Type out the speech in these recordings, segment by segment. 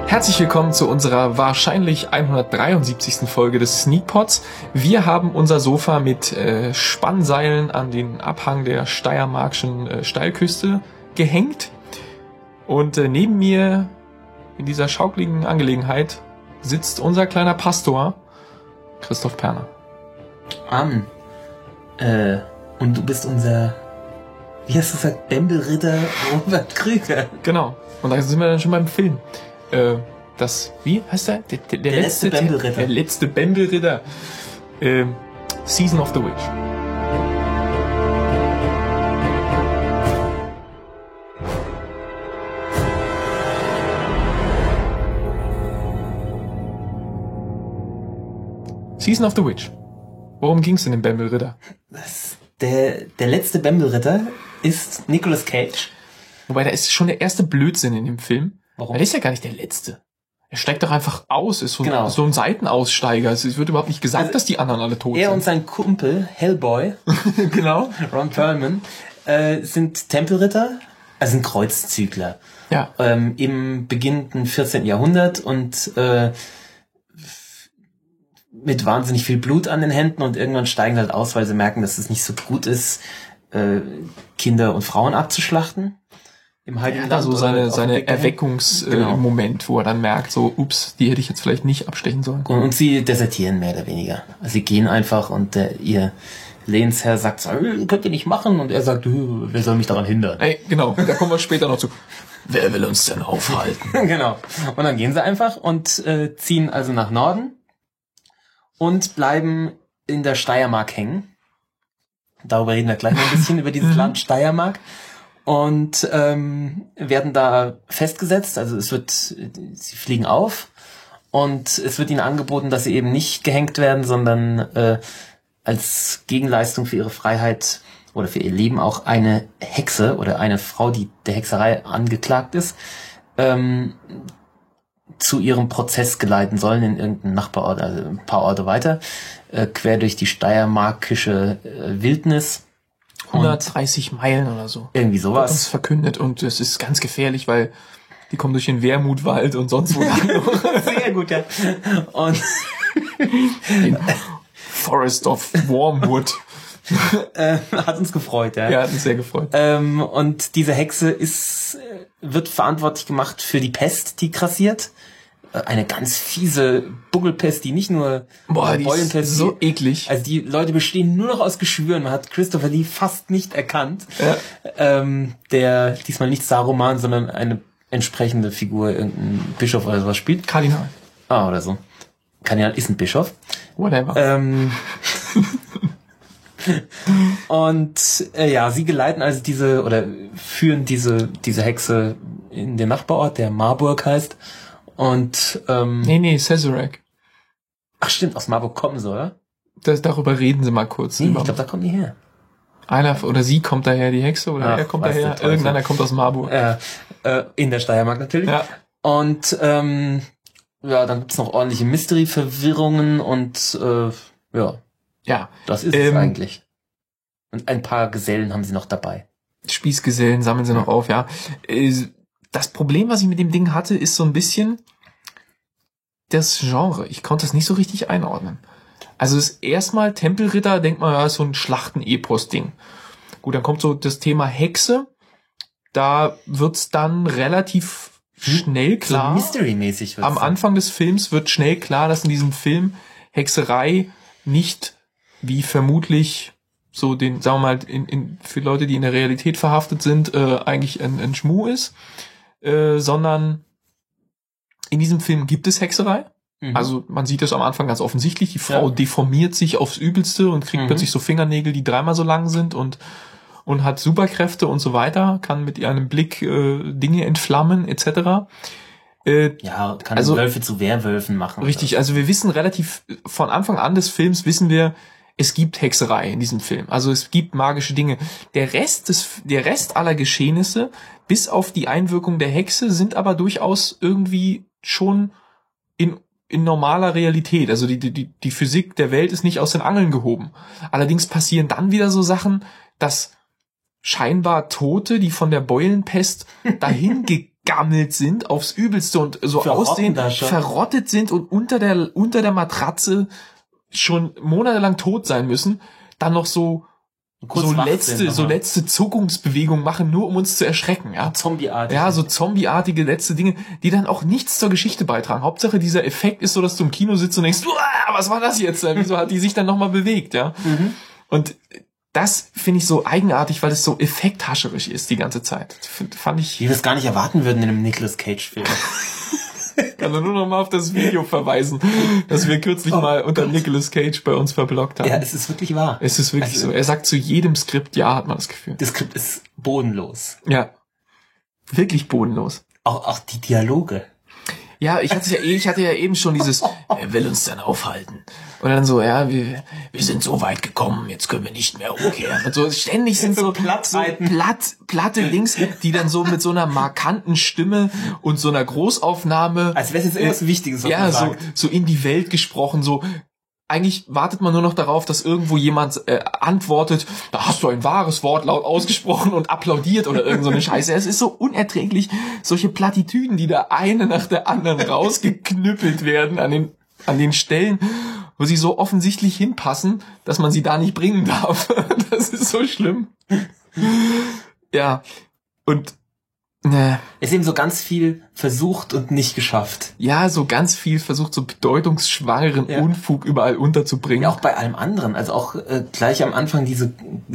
Herzlich willkommen zu unserer wahrscheinlich 173. Folge des Sneakpods. Wir haben unser Sofa mit Spannseilen an den Abhang der steiermarkischen Steilküste gehängt. Und neben mir in dieser schaukligen Angelegenheit sitzt unser kleiner Pastor, Christoph Perner. Und du bist unser, wie hast du gesagt, Bembelritter Robert Krüger. Genau. Und da sind wir dann schon beim Film. Wie heißt der? Der letzte Bembelritter. Der letzte Bembelritter. Season of the Witch. Season of the Witch. Worum ging's in dem Bembelritter? Der letzte Bembelritter ist Nicolas Cage. Wobei, da ist schon der erste Blödsinn in dem Film. Warum? Er ist ja gar nicht der Letzte. Er steigt doch einfach aus, ist so ein Seitenaussteiger. Es wird überhaupt nicht gesagt, dass die anderen alle tot sind. Er und sein Kumpel, Hellboy, genau, Ron Perlman, sind Tempelritter, also sind Kreuzzügler. Ja. Im beginnenden 14. Jahrhundert und mit wahnsinnig viel Blut an den Händen und irgendwann steigen halt aus, weil sie merken, dass es nicht so gut ist, Kinder und Frauen abzuschlachten. Im Heiligen Land. So seine Erweckungsmoment, wo er dann merkt, so, ups, die hätte ich jetzt vielleicht nicht abstechen sollen. Und sie desertieren mehr oder weniger. Also sie gehen einfach und ihr Lehnsherr sagt so, könnt ihr nicht machen. Und er sagt, wer soll mich daran hindern? Ey, genau, da kommen wir später noch zu. Wer will uns denn aufhalten? Genau. Und dann gehen sie einfach und ziehen also nach Norden und bleiben in der Steiermark hängen. Darüber reden wir gleich noch ein bisschen, über dieses Land Steiermark. Und werden da festgesetzt, also sie fliegen auf und es wird ihnen angeboten, dass sie eben nicht gehängt werden, sondern als Gegenleistung für ihre Freiheit oder für ihr Leben auch eine Hexe oder eine Frau, die der Hexerei angeklagt ist, zu ihrem Prozess geleiten sollen in irgendeinen Nachbarort, also ein paar Orte weiter, quer durch die steiermarkische Wildnis. 130 Meilen oder so. Irgendwie sowas. Das ist verkündet und es ist ganz gefährlich, weil die kommen durch den Wermutwald und sonst wo lang. Sehr gut, ja. Und den Forest of Wormwood. Hat uns gefreut, ja. Ja, hat uns sehr gefreut. Und diese Hexe wird verantwortlich gemacht für die Pest, die grassiert. Eine ganz fiese Buggelpest, die nicht nur Beulenpest ist so eklig. Also die Leute bestehen nur noch aus Geschwüren. Man hat Christopher Lee fast nicht erkannt. Ja. Der diesmal nicht Saruman, sondern eine entsprechende Figur, irgendein Bischof oder sowas spielt. Kardinal. Oder so. Kardinal ist ein Bischof. Whatever. Und sie geleiten also führen diese Hexe in den Nachbarort, der Marburg heißt. Und Sazerac. Ach stimmt, aus Marburg kommen sie, oder? Darüber reden sie mal kurz. Nee, ich glaube, da kommen die her. Einer oder sie kommt daher, die Hexe, oder er kommt daher. Irgendeiner kommt aus Marburg. In der Steiermark natürlich. Ja. Und dann gibt's noch ordentliche Mystery-Verwirrungen und Ja. Das ist es eigentlich. Und ein paar Gesellen haben sie noch dabei. Spießgesellen sammeln sie noch auf, ja. Das Problem, was ich mit dem Ding hatte, ist so ein bisschen das Genre. Ich konnte es nicht so richtig einordnen. Also es ist erstmal Tempelritter, denkt man, ja, ist so ein Schlachten-Epos-Ding. Gut, dann kommt so das Thema Hexe. Da wird's dann relativ schnell klar. So Mystery-mäßig wird's. Am Anfang des Films wird schnell klar, dass in diesem Film Hexerei nicht wie vermutlich so den, sagen wir mal, für Leute, die in der Realität verhaftet sind, eigentlich ein Schmuh ist. Sondern in diesem Film gibt es Hexerei. Mhm. Also man sieht das am Anfang ganz offensichtlich. Die Frau deformiert sich aufs Übelste und kriegt plötzlich so Fingernägel, die 3-mal so lang sind und hat Superkräfte und so weiter, kann mit ihrem Blick Dinge entflammen etc. Kann also Wölfe zu Werwölfen machen. Richtig, also wir wissen relativ, von Anfang an des Films wissen wir, es gibt Hexerei in diesem Film. Also es gibt magische Dinge. Der Rest aller Geschehnisse, bis auf die Einwirkung der Hexe, sind aber durchaus irgendwie schon in normaler Realität. Also die Physik der Welt ist nicht aus den Angeln gehoben. Allerdings passieren dann wieder so Sachen, dass scheinbar Tote, die von der Beulenpest dahin eingegammelt sind aufs Übelste und so aussehen, verrottet sind und unter der Matratze schon monatelang tot sein müssen, dann noch so letzte Zuckungsbewegung machen, nur um uns zu erschrecken, ja. Zombieartig. Ja, so zombieartige letzte Dinge, die dann auch nichts zur Geschichte beitragen. Hauptsache dieser Effekt ist so, dass du im Kino sitzt und denkst, was war das jetzt? Wieso hat die sich dann nochmal bewegt, ja? Mhm. Und das finde ich so eigenartig, weil es so effekthascherisch ist die ganze Zeit. Fand ich. Wie wir es gar nicht erwarten würden in einem Nicolas Cage-Film. Kann nur noch mal auf das Video verweisen, das wir kürzlich mal unter Nicolas Cage bei uns verblockt haben. Ja, es ist wirklich wahr. Es ist wirklich so. Er sagt zu jedem Skript ja, hat man das Gefühl. Das Skript ist bodenlos. Ja. Wirklich bodenlos. Auch die Dialoge. Ja, ich hatte ja eben schon dieses, wer will uns denn aufhalten? Und dann so, ja, wir sind so weit gekommen, jetzt können wir nicht mehr umkehren. Und so ständig sind so platte Dings, die dann so mit so einer markanten Stimme und so einer Großaufnahme. Als wäre es jetzt irgendwas Wichtiges. Ja, so in die Welt gesprochen, so. Eigentlich wartet man nur noch darauf, dass irgendwo jemand antwortet, da hast du ein wahres Wort laut ausgesprochen und applaudiert oder irgend so eine Scheiße. Es ist so unerträglich, solche Plattitüden, die da eine nach der anderen rausgeknüppelt werden an den Stellen, wo sie so offensichtlich hinpassen, dass man sie da nicht bringen darf. Das ist so schlimm. Ja, und es ist eben so ganz viel versucht und nicht geschafft. Ja, so ganz viel versucht, so bedeutungsschwangeren Unfug überall unterzubringen. Ja, auch bei allem anderen. Also auch gleich am Anfang diese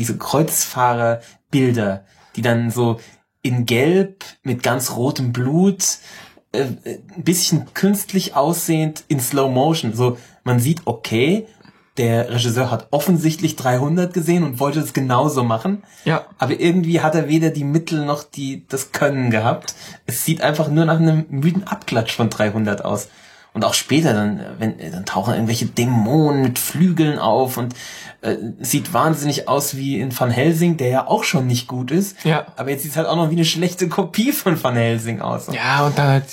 Kreuzfahrerbilder, die dann so in Gelb mit ganz rotem Blut, ein bisschen künstlich aussehend in Slow Motion. So, man sieht, okay, der Regisseur hat offensichtlich 300 gesehen und wollte es genauso machen. Ja. Aber irgendwie hat er weder die Mittel noch das Können gehabt. Es sieht einfach nur nach einem müden Abklatsch von 300 aus. Und auch später dann tauchen irgendwelche Dämonen mit Flügeln auf und sieht wahnsinnig aus wie in Van Helsing, der ja auch schon nicht gut ist. Ja. Aber jetzt sieht es halt auch noch wie eine schlechte Kopie von Van Helsing aus. Ja, und dann halt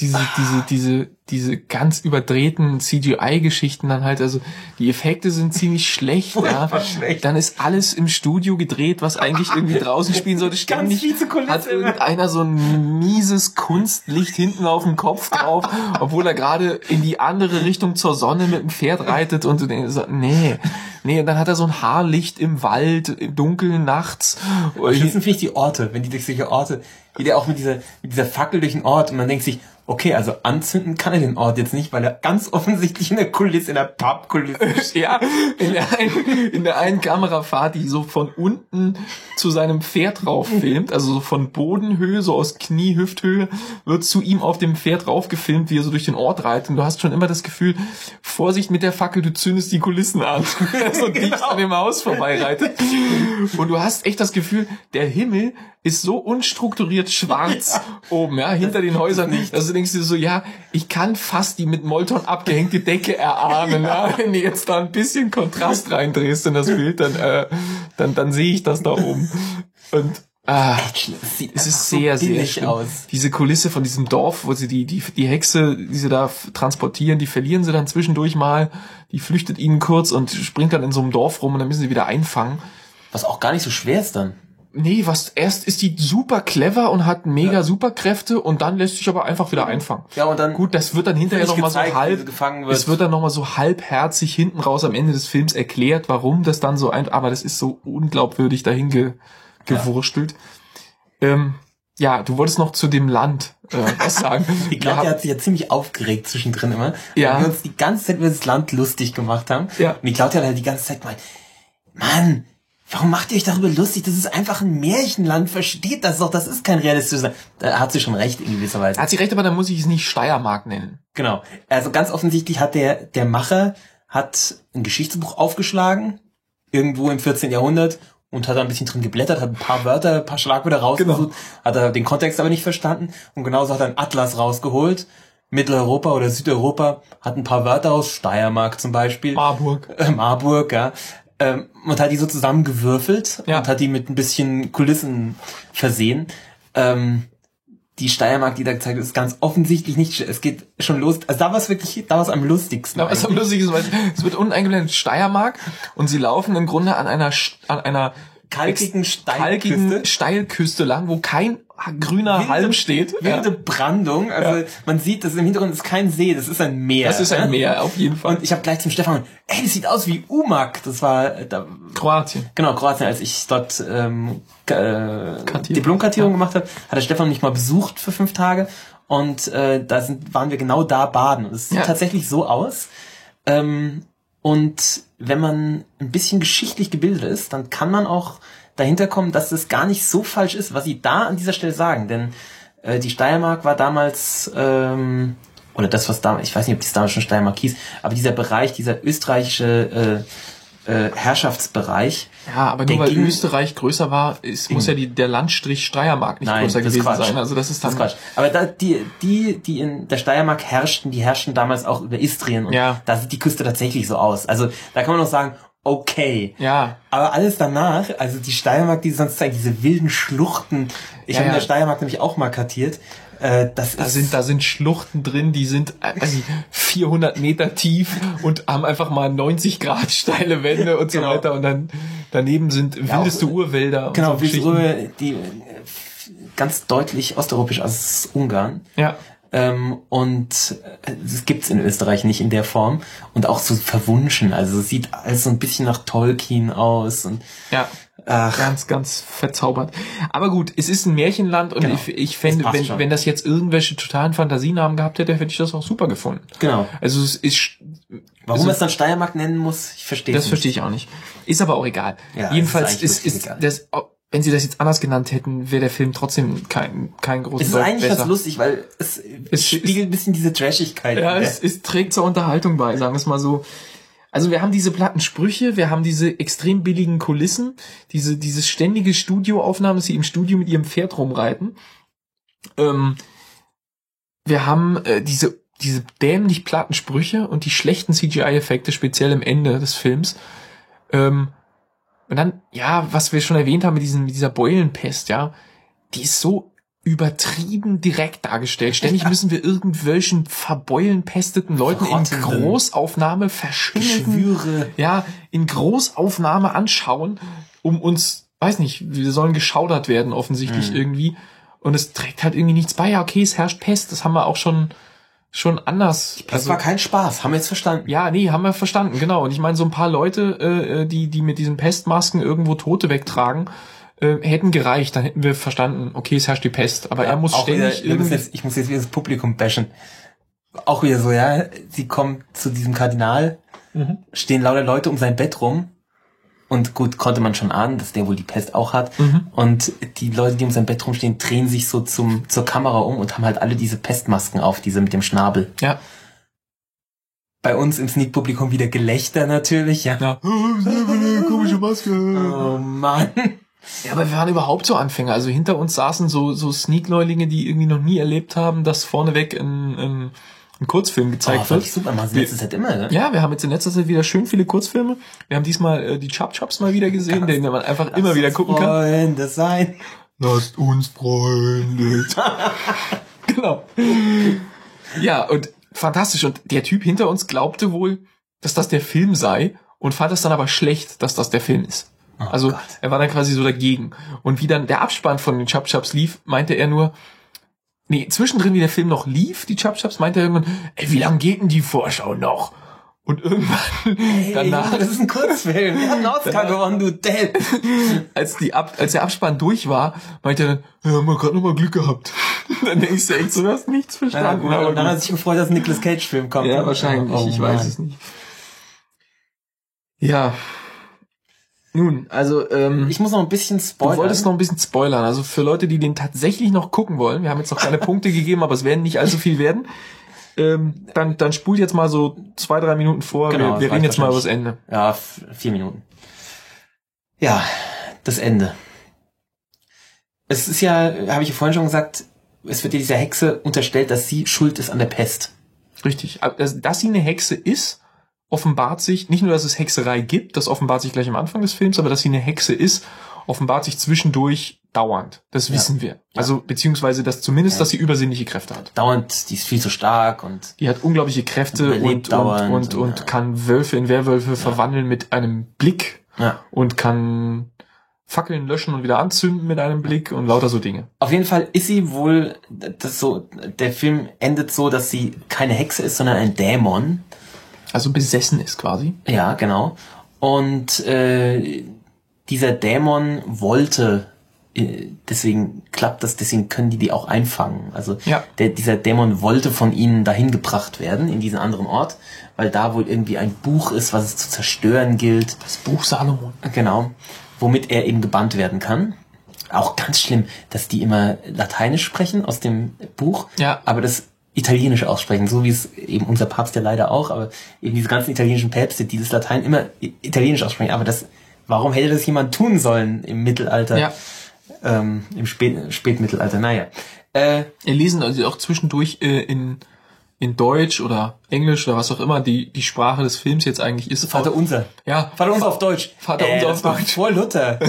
diese ganz überdrehten CGI-Geschichten dann halt, also die Effekte sind ziemlich schlecht, ja. Schlecht. Dann ist alles im Studio gedreht, was eigentlich irgendwie draußen spielen sollte. Ständig hat irgendeiner so ein mieses Kunstlicht hinten auf dem Kopf drauf, obwohl er gerade in die andere Richtung zur Sonne mit dem Pferd reitet und du denkst so, nee, und dann hat er so ein Haarlicht im Wald, im Dunkeln nachts. Schlimmsten finde ich die Orte, wenn die durch solche Orte, wie der auch mit dieser Fackel durch den Ort und man denkt sich, okay, also anzünden kann er den Ort jetzt nicht, weil er ganz offensichtlich in der Pappkulisse ist. Ja, in der einen Kamerafahrt, die so von unten zu seinem Pferd rauf filmt, also so von Bodenhöhe, so aus Knie, Hüfthöhe, wird zu ihm auf dem Pferd rauf gefilmt, wie er so durch den Ort reitet. Und du hast schon immer das Gefühl, Vorsicht mit der Fackel, du zündest die Kulissen an. So dicht an dem Haus vorbeireitet. Und du hast echt das Gefühl, der Himmel ist so unstrukturiert schwarz oben, ja, hinter den Häusern. Also denkst du so, ja, ich kann fast die mit Molton abgehängte Decke erahnen, ja. Wenn du jetzt da ein bisschen Kontrast reindrehst in das Bild, dann sehe ich das da oben. Und es ist sehr, sehr schlimm. Aus. Diese Kulisse von diesem Dorf, wo sie die Hexe, die sie da transportieren, die verlieren sie dann zwischendurch mal, die flüchtet ihnen kurz und springt dann in so einem Dorf rum und dann müssen sie wieder einfangen. Was auch gar nicht so schwer ist dann. Nee, erst ist die super clever und hat mega Superkräfte und dann lässt sich aber einfach wieder einfangen. Ja, und dann. Gut, das wird dann hinterher nochmal so es wird dann nochmal so halbherzig hinten raus am Ende des Films erklärt, warum das dann so aber das ist so unglaubwürdig dahin gewurstelt. Ja, du wolltest noch zu dem Land was sagen. Die Claudia hat sich ja ziemlich aufgeregt zwischendrin immer. Ja. Weil wir uns die ganze Zeit über das Land lustig gemacht haben. Ja. Und die Claudia hat halt die ganze Zeit gemeint, Mann, warum macht ihr euch darüber lustig? Das ist einfach ein Märchenland. Versteht das doch. Das ist kein realistisches Land. Da hat sie schon recht in gewisser Weise. Hat sie recht, aber dann muss ich es nicht Steiermark nennen. Genau. Also ganz offensichtlich hat der Macher ein Geschichtsbuch aufgeschlagen, irgendwo im 14. Jahrhundert, und hat da ein bisschen drin geblättert, hat ein paar Schlagwörter rausgesucht, hat er den Kontext aber nicht verstanden. Und genauso hat er einen Atlas rausgeholt. Mitteleuropa oder Südeuropa hat ein paar Wörter aus, Steiermark zum Beispiel. Marburg, ja. Und hat die so zusammengewürfelt und hat die mit ein bisschen Kulissen versehen. Die Steiermark, die da gezeigt wird, ist ganz offensichtlich nicht, es geht schon los, also da war es am lustigsten. Da war es am lustigsten, weil es wird unten eingeblendet Steiermark und sie laufen im Grunde an einer kalkigen Steilküste lang, wo kein grüner Halm steht. Wilde Brandung. Also man sieht, das im Hintergrund ist kein See, das ist ein Meer. Das ist ein Meer, auf jeden Fall. Und ich habe gleich zum Stefan, das sieht aus wie Umag. Das war Kroatien. Genau, Kroatien. Als ich dort Diplomkartierung gemacht habe, hat der Stefan mich mal besucht für 5 Tage. Und waren wir genau da baden. Und es sieht tatsächlich so aus. Und wenn man ein bisschen geschichtlich gebildet ist, dann kann man auch dahinter kommen, dass es gar nicht so falsch ist, was sie da an dieser Stelle sagen. Denn die Steiermark war damals, oder das, was damals, ich weiß nicht, ob das damals schon Steiermark hieß, aber dieser Bereich, dieser österreichische Herrschaftsbereich. Ja, aber nur weil Österreich größer war, muss ja der Landstrich Steiermark nicht größer gewesen sein. Also das ist dann Quatsch. Aber da, die in der Steiermark herrschten, die herrschten damals auch über Istrien und da sieht die Küste tatsächlich so aus. Also da kann man noch sagen, okay. Ja. Aber alles danach, also die Steiermark, die sonst zeigt, diese wilden Schluchten. Ich habe in der Steiermark nämlich auch mal kartiert. Da sind Schluchten drin, die sind 400 Meter tief und haben einfach mal 90 Grad steile Wände und so weiter. Und dann daneben sind wildeste Urwälder. Genau, wildeste die ganz deutlich osteuropäisch aus Ungarn. Ja. Und das gibt's in Österreich nicht in der Form. Und auch so verwunschen. Also es sieht alles so ein bisschen nach Tolkien aus. Und ganz, ganz verzaubert. Aber gut, es ist ein Märchenland und ich fände, wenn das jetzt irgendwelche totalen Fantasienamen gehabt hätte, hätte ich das auch super gefunden. Genau. Also es ist... Warum man es dann Steiermark nennen muss, ich verstehe es nicht. Das verstehe ich auch nicht. Ist aber auch egal. Ja, jedenfalls ist das... Wenn sie das jetzt anders genannt hätten, wäre der Film trotzdem kein großes. Es ist eigentlich ganz lustig, weil es spiegelt ein bisschen diese Trashigkeit. Ja, es trägt zur Unterhaltung bei, sagen wir es mal so. Also wir haben diese platten Sprüche, wir haben diese extrem billigen Kulissen, dieses ständige Studioaufnahmen, dass sie im Studio mit ihrem Pferd rumreiten. Wir haben diese dämlich platten Sprüche und die schlechten CGI-Effekte, speziell im Ende des Films. Und dann, was wir schon erwähnt haben mit dieser Beulenpest, die ist so übertrieben direkt dargestellt. Ständig müssen wir irgendwelchen verbeulenpesteten Leuten in Großaufnahme verschimmelten, in Großaufnahme anschauen, um uns, weiß nicht, wir sollen geschaudert werden offensichtlich irgendwie. Und es trägt halt irgendwie nichts bei. Ja, okay, es herrscht Pest, das haben wir auch schon anders. Das war kein Spaß, haben wir jetzt verstanden. Ja, nee, haben wir verstanden, genau. Und ich meine, so ein paar Leute, die mit diesen Pestmasken irgendwo Tote wegtragen, hätten gereicht, dann hätten wir verstanden, okay, es herrscht die Pest, aber er muss ständig ich muss jetzt wieder das Publikum bashen. Auch wieder so, sie kommen zu diesem Kardinal, stehen lauter Leute um sein Bett rum und gut, konnte man schon ahnen, dass der wohl die Pest auch hat und die Leute, die um sein Bett rumstehen, drehen sich so zur Kamera um und haben halt alle diese Pestmasken auf, diese mit dem Schnabel. Ja. Bei uns im Sneak-Publikum wieder Gelächter natürlich, komische Maske. Oh Mann. Ja, aber wir waren überhaupt so Anfänger. Also hinter uns saßen so Sneak-Neulinge, die irgendwie noch nie erlebt haben, dass vorneweg ein Kurzfilm gezeigt wird. Super, machen sie letzte Zeit immer, ne? Ja, wir haben jetzt in letzter Zeit wieder schön viele Kurzfilme. Wir haben diesmal die Chop-Chops mal wieder gesehen, den man einfach immer wieder gucken kann. Freunde sein. Lasst uns Freunde. Genau. Ja, und fantastisch. Und der Typ hinter uns glaubte wohl, dass das der Film sei und fand es dann aber schlecht, dass das der Film ist. Also er war dann quasi so dagegen. Und wie dann der Abspann von den Chop-Chops lief, meinte er nur, zwischendrin, wie der Film noch lief, die Chop-Chops, meinte er irgendwann, wie lang geht denn die Vorschau noch? Und irgendwann danach... Das ist ein Kurzfilm, wir haben einen Oscar gewonnen, du Depp. Als der Abspann durch war, meinte er dann, haben wir gerade nochmal Glück gehabt. Dann denkst du echt so, du hast nichts verstanden. Und dann hat er sich gefreut, dass ein Nicolas Cage-Film kommt. Ja, wahrscheinlich, ich weiß es nicht. Ja... Nun, also ich muss noch ein bisschen spoilern. Du wolltest noch ein bisschen spoilern. Also für Leute, die den tatsächlich noch gucken wollen, wir haben jetzt noch keine Punkte gegeben, aber es werden nicht allzu viel werden. Dann spult jetzt mal so 2-3 Minuten vor. Genau, wir reden jetzt mal über das Ende. Ja, 4 Minuten. Ja, das Ende. Es ist ja, habe ich ja vorhin schon gesagt, es wird ja dieser Hexe unterstellt, dass sie schuld ist an der Pest. Richtig. Dass sie eine Hexe ist, offenbart sich, nicht nur, dass es Hexerei gibt, das offenbart sich gleich am Anfang des Films, aber dass sie eine Hexe ist, offenbart sich zwischendurch dauernd. Das wissen wir. Also, beziehungsweise, dass zumindest, dass sie übersinnliche Kräfte hat. Dauernd, die ist viel zu stark und... Die hat unglaubliche Kräfte und kann Wölfe in Werwölfe verwandeln mit einem Blick und kann Fackeln löschen und wieder anzünden mit einem Blick und lauter so Dinge. Auf jeden Fall ist sie wohl, der Film endet so, dass sie keine Hexe ist, sondern ein Dämon. Also besessen ist quasi. Ja, genau. Und dieser Dämon wollte, deswegen klappt das, deswegen können die auch einfangen. Also ja. Dieser Dämon wollte von ihnen dahin gebracht werden, in diesen anderen Ort, weil da wohl irgendwie ein Buch ist, was es zu zerstören gilt. Das Buch Salomon. Genau. Womit er eben gebannt werden kann. Auch ganz schlimm, dass die immer Lateinisch sprechen aus dem Buch, ja. aber das Italienisch aussprechen, so wie es eben unser Papst ja leider auch, aber eben diese ganzen italienischen Päpste, die das Latein immer Italienisch aussprechen. Aber warum hätte das jemand tun sollen im Mittelalter? Ja. Im Spätmittelalter, naja. Lesen also auch zwischendurch in Deutsch oder Englisch oder was auch immer die Sprache des Films jetzt eigentlich ist. Vater Unser. Ja. Vater Unser auf Deutsch. Vater Unser auf Deutsch. Vor Luther.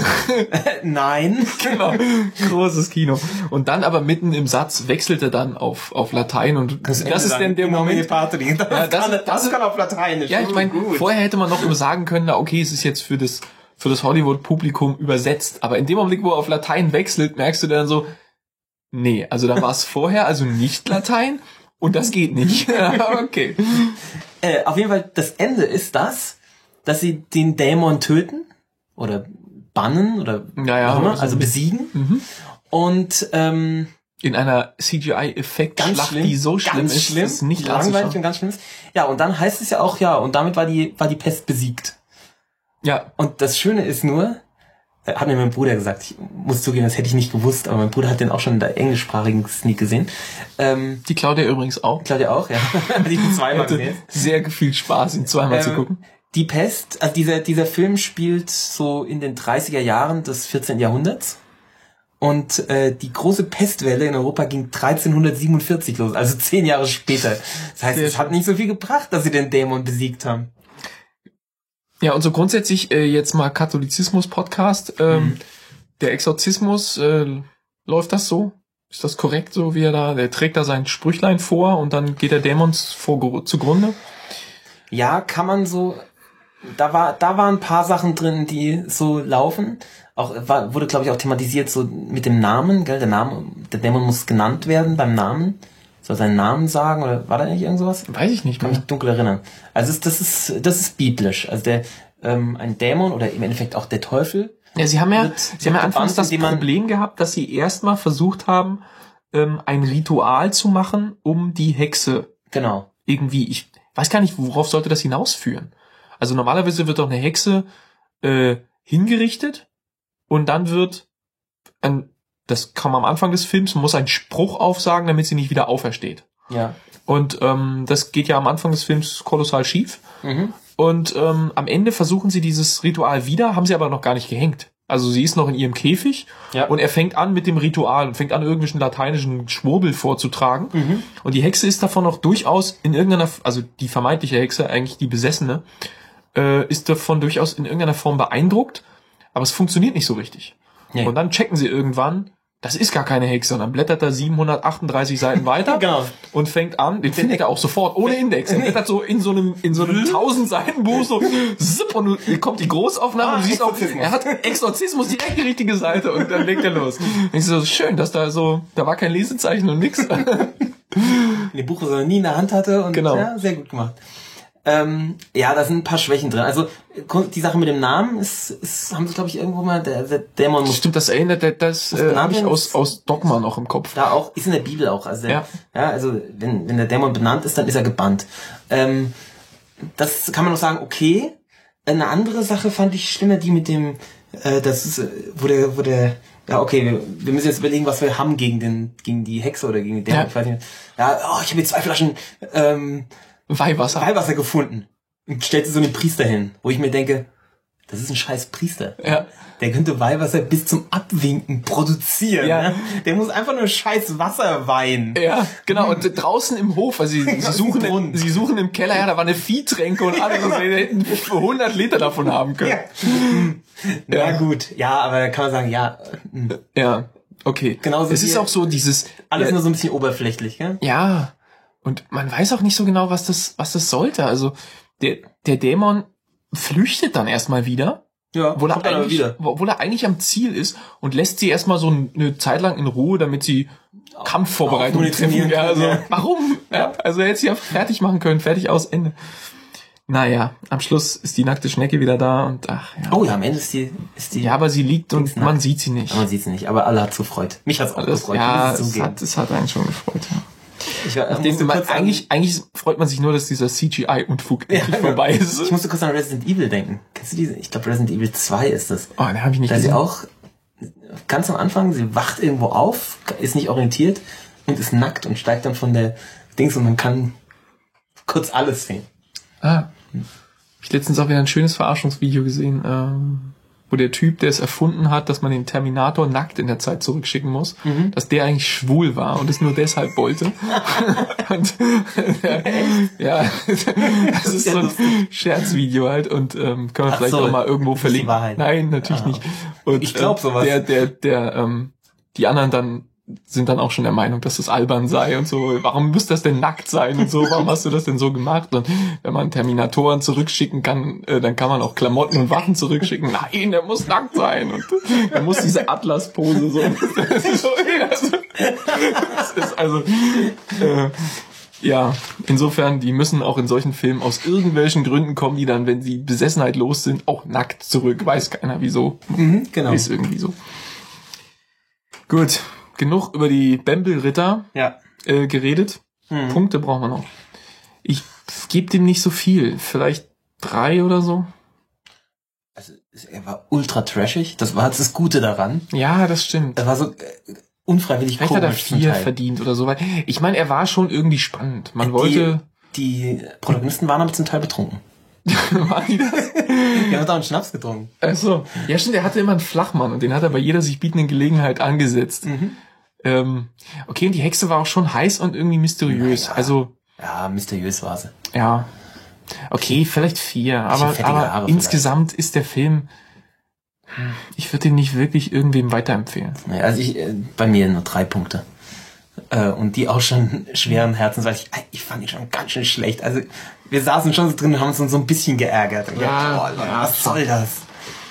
Nein. Genau. Großes Kino. Und dann aber mitten im Satz wechselt er dann auf Latein und das ist dann der Moment. Ja, das kann auf Lateinisch. Ja, ich meine, vorher hätte man noch nur sagen können, na okay, es ist jetzt für das Hollywood-Publikum übersetzt. Aber in dem Augenblick, wo er auf Latein wechselt, merkst du dann so, nee, also da war es vorher, also nicht Latein. Und das geht nicht. Okay. Auf jeden Fall, das Ende ist dass sie den Dämon töten oder bannen oder also besiegen. Mhm. Und in einer CGI-Effektschlacht, die so schlimm ist, ist nicht langweilig und ganz schlimm ist. Ja, und dann heißt es ja auch, ja, und damit war die Pest besiegt. Ja. Und das Schöne ist nur, hat mir mein Bruder gesagt, ich muss zugeben, das hätte ich nicht gewusst, aber mein Bruder hat den auch schon in der englischsprachigen Sneak gesehen. Die Claudia übrigens auch. Claudia auch, ja. Die zweimal gesehen. Sehr viel Spaß, ihn zweimal zu gucken. Die Pest, also dieser Film spielt so in den 30er Jahren des 14. Jahrhunderts. Und die große Pestwelle in Europa ging 1347 los, also 10 Jahre später. Das heißt, es hat nicht so viel gebracht, dass sie den Dämon besiegt haben. Ja, und so grundsätzlich jetzt mal Katholizismus-Podcast. Der Exorzismus, läuft das so? Ist das korrekt, so wie der trägt da sein Sprüchlein vor und dann geht der Dämon zugrunde? Ja, kann man so. Da waren ein paar Sachen drin, die so laufen. Auch wurde, glaube ich, auch thematisiert so mit dem Namen, gell? Der Dämon muss genannt werden beim Namen. Soll seinen Namen sagen oder war da nicht irgend sowas? Weiß ich nicht. Kann mich dunkel erinnern. Also das ist biblisch. Also ein Dämon oder im Endeffekt auch der Teufel. Ja, sie haben ja anfangs das Problem gehabt, dass sie erstmal versucht haben, ein Ritual zu machen, um die Hexe. Genau. Irgendwie, ich weiß gar nicht, worauf sollte das hinausführen. Also normalerweise wird doch eine Hexe hingerichtet und dann wird das kam am Anfang des Films, man muss einen Spruch aufsagen, damit sie nicht wieder aufersteht. Ja. Und das geht ja am Anfang des Films kolossal schief. Mhm. Und am Ende versuchen sie dieses Ritual wieder, haben sie aber noch gar nicht gehängt. Also sie ist noch in ihrem Käfig und er fängt an mit dem Ritual und fängt an, irgendwelchen lateinischen Schwurbel vorzutragen. Mhm. Und die Hexe ist davon noch durchaus in irgendeiner, also die vermeintliche Hexe, eigentlich die Besessene, ist davon durchaus in irgendeiner Form beeindruckt, aber es funktioniert nicht so richtig. Nee. Und dann checken sie irgendwann, das ist gar keine Hexe. Und dann blättert er 738 Seiten weiter genau. und fängt an, den findet er auch sofort, ohne Index. Er blättert so in so einem 1000-Seiten-Buch so, zipp, und dann kommt die Großaufnahme und du siehst auch, er hat Exorzismus, direkt die richtige Seite und dann legt er los. Und ich so, schön, dass da war kein Lesezeichen und nix. Ein Buch, das er nie in der Hand hatte und genau. Ja, sehr gut gemacht. Ja, da sind ein paar Schwächen drin. Also die Sache mit dem Namen haben sie, glaube ich, irgendwo mal, der Dämon muss... Stimmt, das erinnert, das habe ich aus Dogma noch im Kopf. Da auch, ist in der Bibel auch. Also also wenn der Dämon benannt ist, dann ist er gebannt. Das kann man noch sagen, okay. Eine andere Sache fand ich schlimmer, die mit dem, wo der ja, okay, wir müssen jetzt überlegen, was wir haben gegen die Hexe oder gegen den Dämon. Ja, ich habe hier 2 Flaschen Weihwasser gefunden. Und stellt so einen Priester hin, wo ich mir denke, das ist ein scheiß Priester. Ja. Der könnte Weihwasser bis zum Abwinken produzieren. Ja. Ne? Der muss einfach nur scheiß Wasser weihen. Ja, genau. Und draußen im Hof, also sie suchen im Keller, ja, da war eine Viehtränke und alles. Also wir hätten 100 Liter davon haben können. Ja. Gut. Ja, aber da kann man sagen, ja. Ja, okay. Genauso es ist auch so dieses... Alles nur so ein bisschen oberflächlich, gell? Ja. Und man weiß auch nicht so genau, was das sollte. Also der Dämon flüchtet dann erstmal wieder Ja, obwohl kommt dann aber wieder. er eigentlich am Ziel ist und lässt sie erstmal so eine Zeit lang in Ruhe, damit sie Kampfvorbereitungen treffen. Ja, also, warum? Ja, also er hätte sie einfach fertig machen können, fertig aus, Ende. Naja, am Schluss ist die nackte Schnecke wieder da und ach ja. Oh ja, am Ende ist die. Ja, aber sie liegt und man sieht sie nicht. Man sieht sie nicht, aber alle hat's gefreut. Mich hat's auch gefreut. Ja, es hat einen schon gefreut, ja. Eigentlich freut man sich nur, dass dieser CGI-Unfug endlich vorbei ist. Ich musste kurz an Resident Evil denken. Kennst du diese? Ich glaube Resident Evil 2 ist das. Oh, den habe ich nicht gesehen. Sie auch ganz am Anfang, sie wacht irgendwo auf, ist nicht orientiert und ist nackt und steigt dann von der Dings und man kann kurz alles sehen. Ich letztens auch wieder ein schönes Verarschungsvideo gesehen, wo der Typ, der es erfunden hat, dass man den Terminator nackt in der Zeit zurückschicken muss, dass der eigentlich schwul war und es nur deshalb wollte. Und, ja, das ist so ein Scherzvideo halt und können wir vielleicht auch mal irgendwo verlinken. Nein, natürlich nicht. Und ich glaube sowas. Die anderen dann sind dann auch schon der Meinung, dass das albern sei und so. Warum muss das denn nackt sein und so? Warum hast du das denn so gemacht? Und wenn man Terminatoren zurückschicken kann, dann kann man auch Klamotten und Waffen zurückschicken. Nein, der muss nackt sein und er muss diese Atlas-Pose so. Ja, insofern, die müssen auch in solchen Filmen aus irgendwelchen Gründen kommen, die dann, wenn sie Besessenheit los sind, auch nackt zurück. Weiß keiner wieso. Genau. Ist irgendwie so. Gut. Genug über die Bembel-Ritter geredet. Punkte brauchen wir noch. Ich gebe dem nicht so viel. Vielleicht 3 oder so. Also, er war ultra trashig. Das war das Gute daran. Ja, das stimmt. Er war so unfreiwillig komisch. Vielleicht hat er 4 verdient oder so. Weil ich meine, er war schon irgendwie spannend. Die Protagonisten waren aber zum Teil betrunken. Waren die das? Die haben da einen Schnaps getrunken. Ach so. Ja, stimmt. Er hatte immer einen Flachmann und den hat er bei jeder sich bietenden Gelegenheit angesetzt. Okay, und die Hexe war auch schon heiß und irgendwie mysteriös. Naja. Also ja, mysteriös war sie. Ja. Okay, vielleicht 4. Aber insgesamt ist der Film, ich würde ihn nicht wirklich irgendwem weiterempfehlen. Naja, also bei mir nur 3 Punkte. Und die auch schon schweren Herzens, weil ich fand ihn schon ganz schön schlecht. Also wir saßen schon so drin und haben uns so ein bisschen geärgert. Und gedacht, was soll das?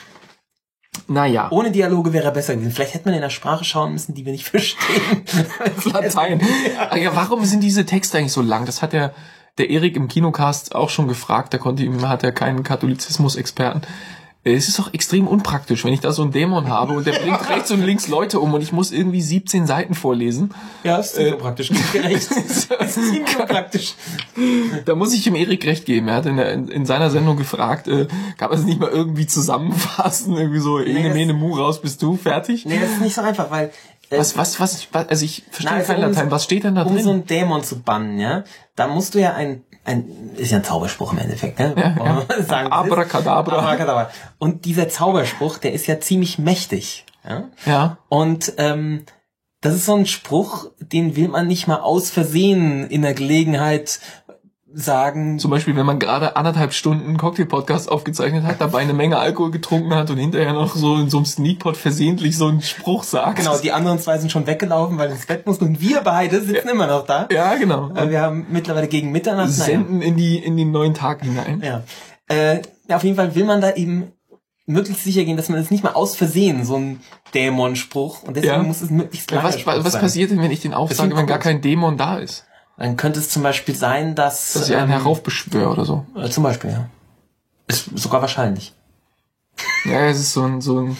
Naja. Ohne Dialoge wäre er besser gewesen. Vielleicht hätte man in der Sprache schauen müssen, die wir nicht verstehen. Latein. Ja, warum sind diese Texte eigentlich so lang? Das hat der Erik im Kinocast auch schon gefragt. Hat er keinen Katholizismus-Experten. Es ist doch extrem unpraktisch, wenn ich da so einen Dämon habe und der bringt rechts und links Leute um und ich muss irgendwie 17 Seiten vorlesen. Ja, ist ziemlich unpraktisch. Ist ziemlich unpraktisch. Da muss ich dem Erik recht geben. Er hat in seiner Sendung gefragt, kann man es nicht mal irgendwie zusammenfassen? Irgendwie so, ene mene mu, raus bist du, fertig? Nee, das ist nicht so einfach, weil... Also ich verstehe kein Latein. Was steht denn da drin? Um so einen Dämon zu bannen, ja, da musst du ja ist ja ein Zauberspruch im Endeffekt, ne? Ja. Sagen, Abracadabra. Und dieser Zauberspruch, der ist ja ziemlich mächtig, ja? Ja. Und das ist so ein Spruch, den will man nicht mal aus Versehen in der Gelegenheit sagen. Zum Beispiel, wenn man gerade 1,5 Stunden Cocktail-Podcast aufgezeichnet hat, dabei eine Menge Alkohol getrunken hat und hinterher noch so in so einem Sneakpot versehentlich so einen Spruch sagt. Genau, die anderen 2 sind schon weggelaufen, weil ins Bett mussten und wir beide sitzen immer noch da. Ja, genau. Wir haben mittlerweile gegen Mitternacht... Senden in den neuen Tag hinein. Ja. Auf jeden Fall will man da eben möglichst sicher gehen, dass man es nicht mal aus Versehen so ein Dämonspruch und deswegen muss es möglichst lange Was passiert denn, wenn ich den aufsage, wenn gar kein Dämon da ist? Dann könnte es zum Beispiel sein, dass ich einen heraufbeschwöre oder so. Zum Beispiel, ja. Ist sogar wahrscheinlich. Ja, es ist so ein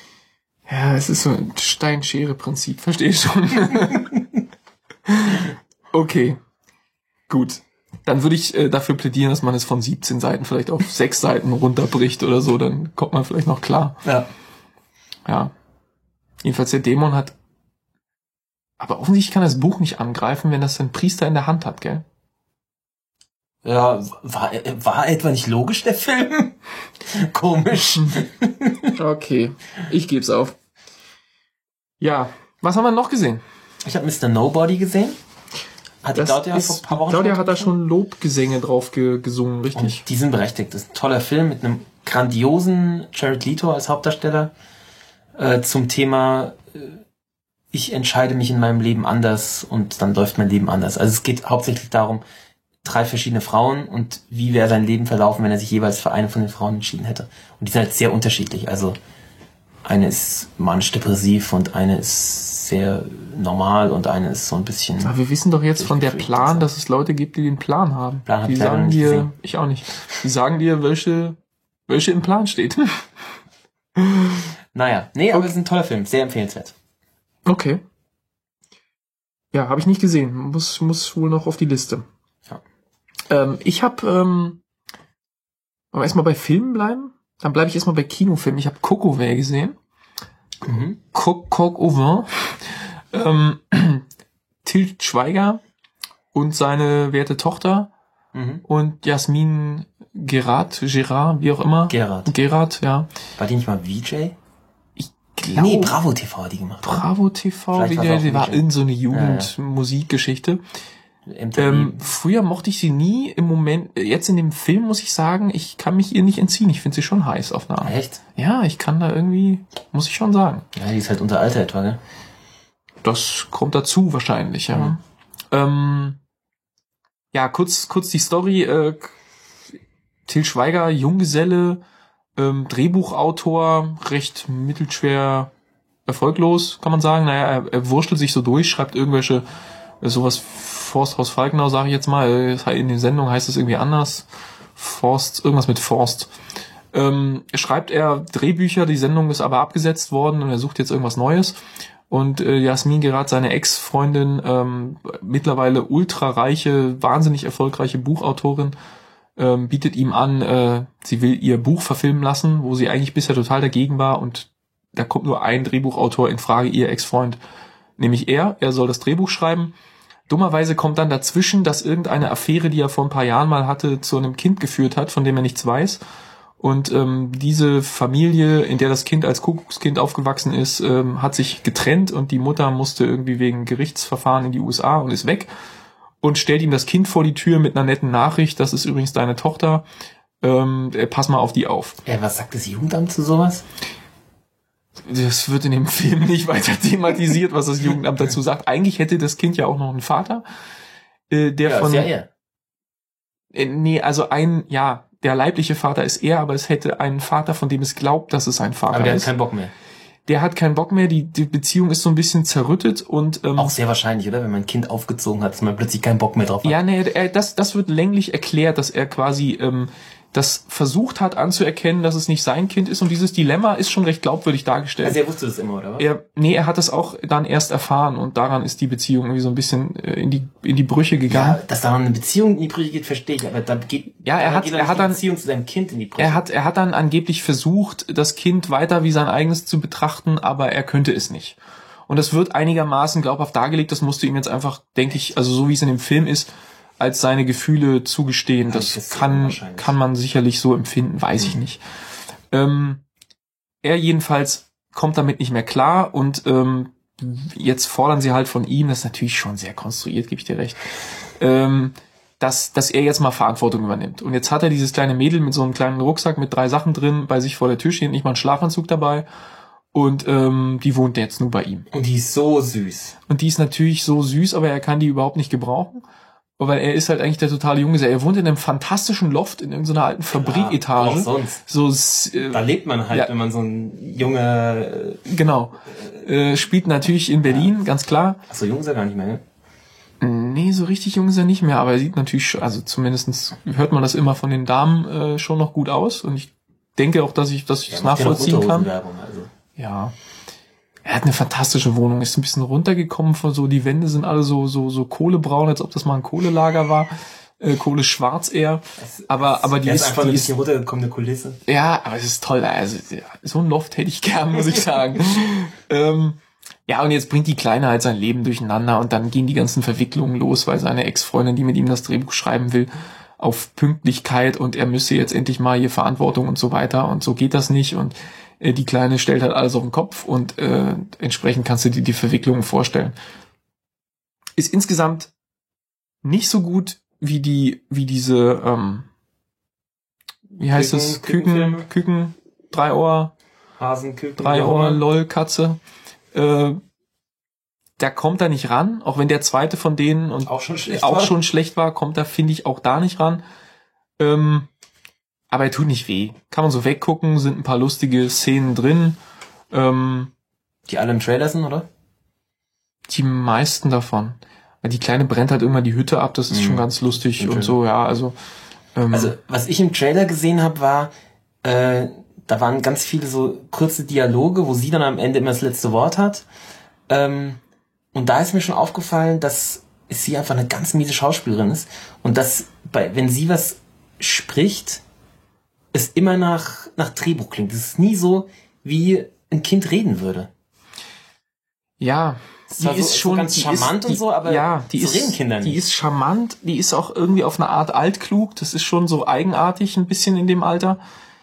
Stein-Schere-Prinzip, verstehe ich schon. Okay, gut. Dann würde ich dafür plädieren, dass man es von 17 Seiten vielleicht auf 6 Seiten runterbricht oder so, dann kommt man vielleicht noch klar. Ja. Jedenfalls der Dämon hat... Aber offensichtlich kann das Buch nicht angreifen, wenn das ein Priester in der Hand hat, gell? Ja, war etwa nicht logisch, der Film? Komisch. Okay, ich geb's auf. Ja, was haben wir noch gesehen? Ich habe Mr. Nobody gesehen. Claudia vor ein paar Wochen hat da schon Lobgesänge drauf gesungen, richtig? Und die sind berechtigt. Das ist ein toller Film mit einem grandiosen Jared Leto als Hauptdarsteller zum Thema ich entscheide mich in meinem Leben anders und dann läuft mein Leben anders. Also es geht hauptsächlich darum, 3 verschiedene Frauen und wie wäre sein Leben verlaufen, wenn er sich jeweils für eine von den Frauen entschieden hätte. Und die sind halt sehr unterschiedlich. Also eine ist manisch-depressiv und eine ist sehr normal und eine ist so ein bisschen... Aber wir wissen doch jetzt von der Plan, dass es Leute gibt, die den Plan haben. Plan die sagen dir, ich auch nicht, die sagen dir, welche im Plan steht. Naja, nee, aber es ist ein toller Film, sehr empfehlenswert. Okay. Ja, habe ich nicht gesehen. Muss wohl noch auf die Liste. Ja. Ich habe, wollen wir erstmal bei Filmen bleiben? Dann bleibe ich erstmal bei Kinofilmen. Ich habe Coq au Vin gesehen. Coq au Vin. Til Schweiger und seine werte Tochter und Jasmin Gerard, wie auch immer. Gerard, ja. War die nicht mal VJ? Nee, Bravo TV hat die gemacht. Bravo TV, die war in so eine Jugendmusikgeschichte. Früher mochte ich sie nie. Im Moment, jetzt in dem Film muss ich sagen, ich kann mich ihr nicht entziehen. Ich finde sie schon heiß auf eine Art. Echt? Ja, ich kann da irgendwie, muss ich schon sagen. Ja, die ist halt unser Alter etwa, ne? Das kommt dazu wahrscheinlich, ja. Ja, kurz die Story. Til Schweiger, Junggeselle, Drehbuchautor, recht mittelschwer erfolglos, kann man sagen. Naja, er wurschtelt sich so durch, schreibt irgendwelche, sowas Forsthaus Falkenau, sage ich jetzt mal. In den Sendungen heißt es irgendwie anders. Irgendwas mit Forst. Schreibt er Drehbücher, die Sendung ist aber abgesetzt worden und er sucht jetzt irgendwas Neues. Und Jasmin Gerard, seine Ex-Freundin, mittlerweile ultrareiche, wahnsinnig erfolgreiche Buchautorin, bietet ihm an, sie will ihr Buch verfilmen lassen, wo sie eigentlich bisher total dagegen war und da kommt nur ein Drehbuchautor in Frage, ihr Ex-Freund, nämlich er soll das Drehbuch schreiben. Dummerweise kommt dann dazwischen, dass irgendeine Affäre, die er vor ein paar Jahren mal hatte, zu einem Kind geführt hat, von dem er nichts weiß. Und diese Familie, in der das Kind als Kuckuckskind aufgewachsen ist, hat sich getrennt und die Mutter musste irgendwie wegen Gerichtsverfahren in die USA und ist weg. Und stellt ihm das Kind vor die Tür mit einer netten Nachricht, das ist übrigens deine Tochter, pass mal auf die auf. Was sagt das Jugendamt zu sowas? Das wird in dem Film nicht weiter thematisiert, was das Jugendamt dazu sagt. Eigentlich hätte das Kind ja auch noch einen Vater, der von... Ja, ist ja er. Nee, also der leibliche Vater ist er, aber es hätte einen Vater, von dem es glaubt, dass es ein Vater ist. Aber der hat keinen Bock mehr. Der hat keinen Bock mehr, die Beziehung ist so ein bisschen zerrüttet und... auch sehr wahrscheinlich, oder? Wenn man ein Kind aufgezogen hat, dass man plötzlich keinen Bock mehr drauf hat. Ja, nee, das wird länglich erklärt, dass er quasi das versucht hat anzuerkennen, dass es nicht sein Kind ist und dieses Dilemma ist schon recht glaubwürdig dargestellt. Also er wusste das immer, oder was? Er hat das auch dann erst erfahren und daran ist die Beziehung irgendwie so ein bisschen in die Brüche gegangen. Ja, dass daran eine Beziehung in die Brüche geht, verstehe ich, aber da geht die Beziehung zu seinem Kind in die Brüche. Er hat dann angeblich versucht, das Kind weiter wie sein eigenes zu betrachten, aber er könnte es nicht. Und das wird einigermaßen glaubhaft dargelegt, das musste ihm jetzt einfach, denke ich, also so wie es in dem Film ist, als seine Gefühle zugestehen. Das kann man sicherlich so empfinden, weiß ich nicht. Er jedenfalls kommt damit nicht mehr klar und jetzt fordern sie halt von ihm, das ist natürlich schon sehr konstruiert, gebe ich dir recht, dass er jetzt mal Verantwortung übernimmt. Und jetzt hat er dieses kleine Mädel mit so einem kleinen Rucksack mit 3 Sachen drin bei sich vor der Tür stehen, nicht mal einen Schlafanzug dabei. Und die wohnt jetzt nur bei ihm. Und die ist so süß. Und die ist natürlich so süß, aber er kann die überhaupt nicht gebrauchen. Weil er ist halt eigentlich der totale Junggeselle. Er wohnt in einem fantastischen Loft in irgendeiner alten Fabriketage. Auch sonst. Da lebt man halt, wenn man so ein junger... Genau. Spielt natürlich in Berlin, ganz klar. Ach so, jung ist er gar nicht mehr, ne? Nee, so richtig jung ist er nicht mehr, aber er sieht natürlich, also zumindestens hört man das immer von den Damen schon noch gut aus. Und ich denke auch, dass ich das nachvollziehen kann. Also. Ja. Er hat eine fantastische Wohnung, ist ein bisschen runtergekommen von so, die Wände sind alle so kohlebraun, als ob das mal ein Kohlelager war. Kohleschwarz eher. Aber die ist einfach ein bisschen runtergekommene Kulisse. Ja, aber es ist toll. Also, so ein Loft hätte ich gern, muss ich sagen. Ja, und jetzt bringt die Kleine halt sein Leben durcheinander und dann gehen die ganzen Verwicklungen los, weil seine Ex-Freundin, die mit ihm das Drehbuch schreiben will, auf Pünktlichkeit und er müsse jetzt endlich mal hier Verantwortung und so weiter und so geht das nicht und die Kleine stellt halt alles auf den Kopf und entsprechend kannst du dir die Verwicklungen vorstellen. Ist insgesamt nicht so gut wie diese, wie heißt es? Küken, Dreiohr, Hasenküken, Dreiohr, LOL, Katze. da kommt er nicht ran, auch wenn der zweite von denen und Auch schon schlecht schon schlecht war, kommt er, finde ich, auch da nicht ran. Aber er tut nicht weh. Kann man so weggucken, sind ein paar lustige Szenen drin. Die alle im Trailer sind, oder? Die meisten davon. Weil die Kleine brennt halt irgendwann die Hütte ab, das ist schon ganz lustig und so, ja, also. Also, was ich im Trailer gesehen habe, war, da waren ganz viele so kurze Dialoge, wo sie dann am Ende immer das letzte Wort hat. Und da ist mir schon aufgefallen, dass sie einfach eine ganz miese Schauspielerin ist und dass, wenn sie was spricht, es immer nach Drehbuch klingt. Es ist nie so, wie ein Kind reden würde. Ja, die ist so, schon so ganz charmant und so, aber ja, so reden Kinder nicht. Die ist charmant, die ist auch irgendwie auf eine Art altklug. Das ist schon so eigenartig ein bisschen in dem Alter.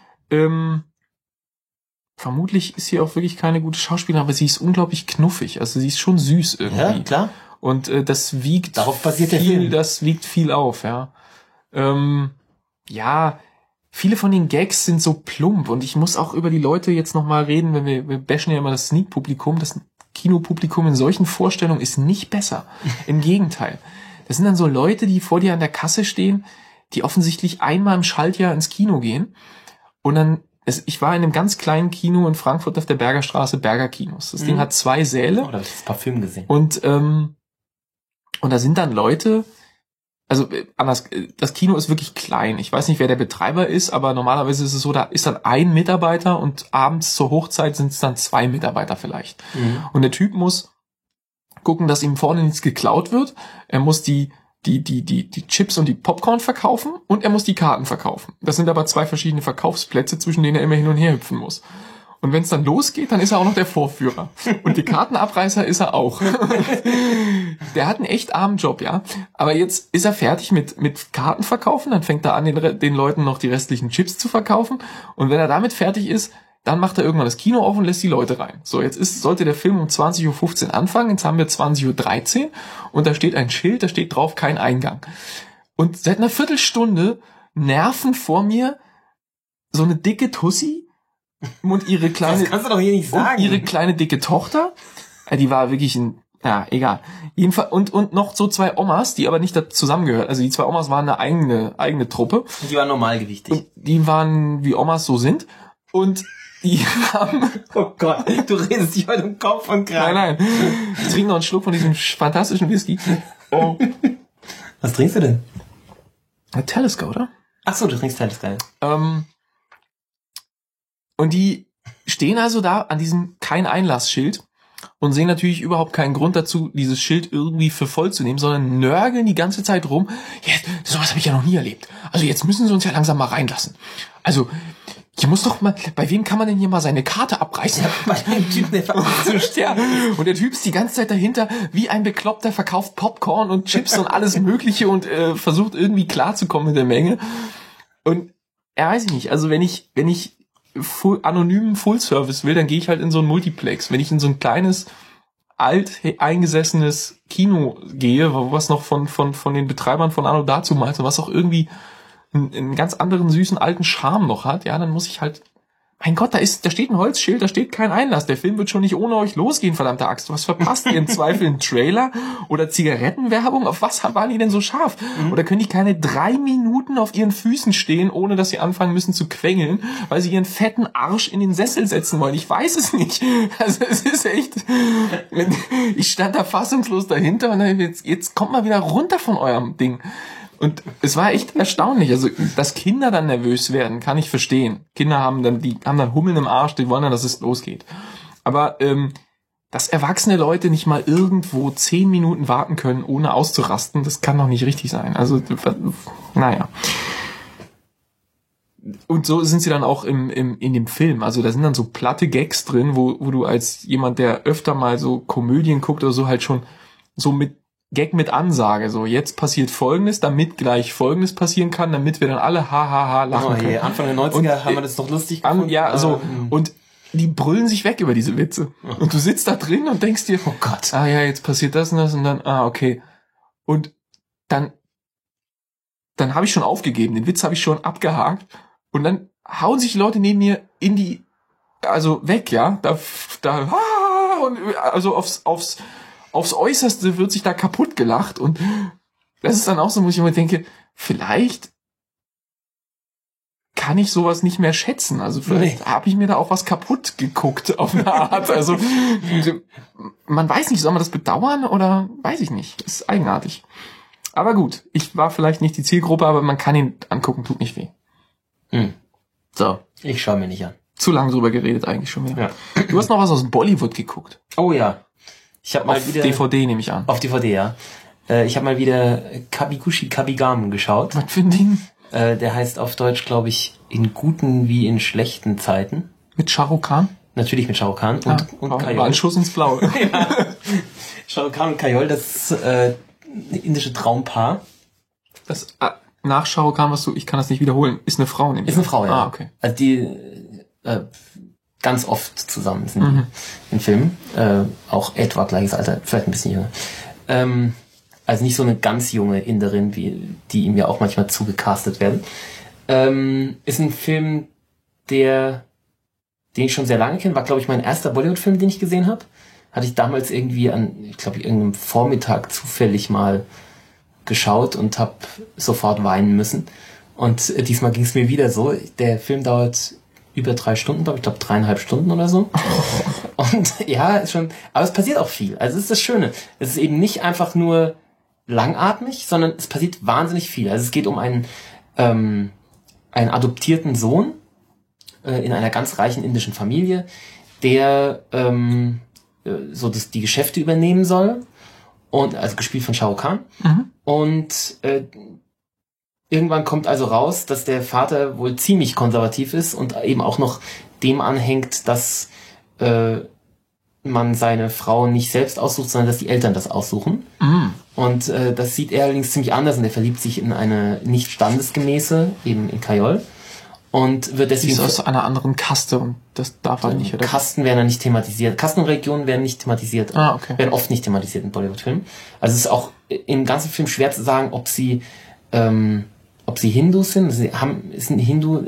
Vermutlich ist sie auch wirklich keine gute Schauspielerin, aber sie ist unglaublich knuffig. Also sie ist schon süß irgendwie. Ja, klar. Und das wiegt darauf basiert der Film. Das wiegt viel auf, ja. Ja, viele von den Gags sind so plump und ich muss auch über die Leute jetzt nochmal reden, wenn wir bashen ja immer das Sneak-Publikum, das Kinopublikum in solchen Vorstellungen ist nicht besser. Im Gegenteil. Das sind dann so Leute, die vor dir an der Kasse stehen, die offensichtlich einmal im Schaltjahr ins Kino gehen und dann ich war in einem ganz kleinen Kino in Frankfurt auf der Bergerstraße, Berger Kinos. Das Ding hat 2 Säle. Oh, da habe ich das Parfüm gesehen. Und da sind dann Leute, also anders, das Kino ist wirklich klein. Ich weiß nicht, wer der Betreiber ist, aber normalerweise ist es so, da ist dann ein Mitarbeiter und abends zur Hochzeit sind es dann 2 Mitarbeiter vielleicht. Und der Typ muss gucken, dass ihm vorne nichts geklaut wird. Er muss die Chips und die Popcorn verkaufen und er muss die Karten verkaufen. Das sind aber 2 verschiedene Verkaufsplätze, zwischen denen er immer hin und her hüpfen muss. Und wenn es dann losgeht, dann ist er auch noch der Vorführer. Und die Kartenabreißer ist er auch. Der hat einen echt armen Job, ja. Aber jetzt ist er fertig mit Karten verkaufen, dann fängt er an, den Leuten noch die restlichen Chips zu verkaufen. Und wenn er damit fertig ist, dann macht er irgendwann das Kino auf und lässt die Leute rein. So, sollte der Film um 20:15 Uhr anfangen, jetzt haben wir 20:13 Uhr und da steht ein Schild, da steht drauf, kein Eingang. Und seit einer Viertelstunde nerven vor mir so eine dicke Tussi und ihre kleine... Das kannst du doch hier nicht sagen. Und ihre kleine dicke Tochter, die war wirklich egal. Jedenfalls, und noch so 2 Omas, die aber nicht da zusammengehört. Also die 2 Omas waren eine eigene Truppe. Und die waren normalgewichtig. Und die waren, wie Omas so sind. Und die haben... Oh Gott, du redest dich heute im Kopf und Kragen. Nein. Ich trinke noch einen Schluck von diesem fantastischen Whisky. Oh. Was trinkst du denn? Talisker, oder? Ach so, du trinkst Talisker. Und die stehen also da an diesem Kein-Einlass-Schild und sehen natürlich überhaupt keinen Grund dazu, dieses Schild irgendwie für voll zu nehmen, sondern nörgeln die ganze Zeit rum. Ja, sowas habe ich ja noch nie erlebt. Also jetzt müssen sie uns ja langsam mal reinlassen. Also... Hier muss doch mal, bei wem kann man denn hier mal seine Karte abreißen? Bei dem Typ, der verkauft. Ja. Und der Typ ist die ganze Zeit dahinter, wie ein Bekloppter, verkauft Popcorn und Chips und alles Mögliche und versucht irgendwie klarzukommen mit der Menge. Und weiß ich nicht, also wenn ich anonymen Full-Service will, dann gehe ich halt in so ein Multiplex. Wenn ich in so ein kleines, eingesessenes Kino gehe, was noch von den Betreibern von Anno dazumals, was auch irgendwie einen ganz anderen süßen alten Charme noch hat, ja, dann muss ich halt, mein Gott, da steht ein Holzschild, da steht kein Einlass, der Film wird schon nicht ohne euch losgehen, verdammte Axt. Was verpasst ihr im Zweifel, einen Trailer oder Zigarettenwerbung? Auf was waren die denn so scharf? Oder können die keine 3 Minuten auf ihren Füßen stehen, ohne dass sie anfangen müssen zu quengeln, weil sie ihren fetten Arsch in den Sessel setzen wollen? Ich weiß es nicht. Also es ist echt, ich stand da fassungslos dahinter und dann, jetzt kommt mal wieder runter von eurem Ding. Und es war echt erstaunlich. Also, dass Kinder dann nervös werden, kann ich verstehen. Kinder haben dann Hummeln im Arsch, die wollen dann, dass es losgeht. Aber, dass erwachsene Leute nicht mal irgendwo 10 Minuten warten können, ohne auszurasten, das kann doch nicht richtig sein. Also, naja. Und so sind sie dann auch in dem Film. Also, da sind dann so platte Gags drin, wo du als jemand, der öfter mal so Komödien guckt oder so, halt schon so mit Gag mit Ansage, so jetzt passiert Folgendes, damit gleich Folgendes passieren kann, damit wir dann alle hahaha lachen können. Anfang der 90er haben wir das doch lustig gefunden. Ja, so, und die brüllen sich weg über diese Witze. Und du sitzt da drin und denkst dir, oh Gott, ja, jetzt passiert das und das und dann, okay. Und dann habe ich schon aufgegeben, den Witz habe ich schon abgehakt und dann hauen sich die Leute neben mir also weg, ja, also aufs aufs Äußerste wird sich da kaputt gelacht und das ist dann auch so, wo ich immer denke, vielleicht kann ich sowas nicht mehr schätzen. Also vielleicht habe ich mir da auch was kaputt geguckt auf eine Art. Also man weiß nicht, soll man das bedauern oder weiß ich nicht. Das ist eigenartig. Aber gut, ich war vielleicht nicht die Zielgruppe, aber man kann ihn angucken, tut nicht weh. So. Ich schaue mir nicht an. Zu lang drüber geredet eigentlich schon wieder. Ja. Du hast noch was aus Bollywood geguckt. Oh ja. Ich habe mal auf wieder DVD nehme ich an. Auf DVD, ja. Ich habe mal wieder Kabikushi Kabigam geschaut. Was für ein Ding? Der heißt auf Deutsch, glaube ich, in guten wie in schlechten Zeiten. Mit Shah Rukh Khan? Natürlich mit Shah Rukh Khan und Kajol. War ein Schuss ins Blaue. Ja. Shah Rukh Khan und Kajol, das ist ein indische Traumpaar. Das nach Shah Rukh Khan, ich kann das nicht wiederholen, ist eine Frau nämlich. Ist eine Frau, ja. Ah, okay. Also die ganz oft zusammen sind in Filmen. Auch etwa gleiches Alter, vielleicht ein bisschen jünger. Also nicht so eine ganz junge Inderin, die ihm ja auch manchmal zugecastet werden. Ist ein Film, den ich schon sehr lange kenne. War, glaube ich, mein erster Bollywood-Film, den ich gesehen habe. Hatte ich damals irgendwie ich glaube, irgendeinem Vormittag zufällig mal geschaut und habe sofort weinen müssen. Und diesmal ging es mir wieder so. Der Film dauert über 3 Stunden, glaube ich, 3,5 Stunden oder so. Und ja, ist schon, aber es passiert auch viel. Also es ist das Schöne. Es ist eben nicht einfach nur langatmig, sondern es passiert wahnsinnig viel. Also es geht um einen adoptierten Sohn in einer ganz reichen indischen Familie, der die Geschäfte übernehmen soll, und also gespielt von Shah Rukh Khan. Und irgendwann kommt also raus, dass der Vater wohl ziemlich konservativ ist und eben auch noch dem anhängt, dass man seine Frau nicht selbst aussucht, sondern dass die Eltern das aussuchen. Und das sieht er allerdings ziemlich anders und er verliebt sich in eine nicht standesgemäße, eben in Kajol. Und wird deswegen... Die ist aus einer anderen Kaste und das darf halt nicht, oder? Kasten werden dann nicht thematisiert. Kasten und Regionen werden nicht thematisiert. Okay. Werden oft nicht thematisiert in Bollywood-Filmen. Also es ist auch im ganzen Film schwer zu sagen, ob sie Hindus sind. Sie ist ein Hindu,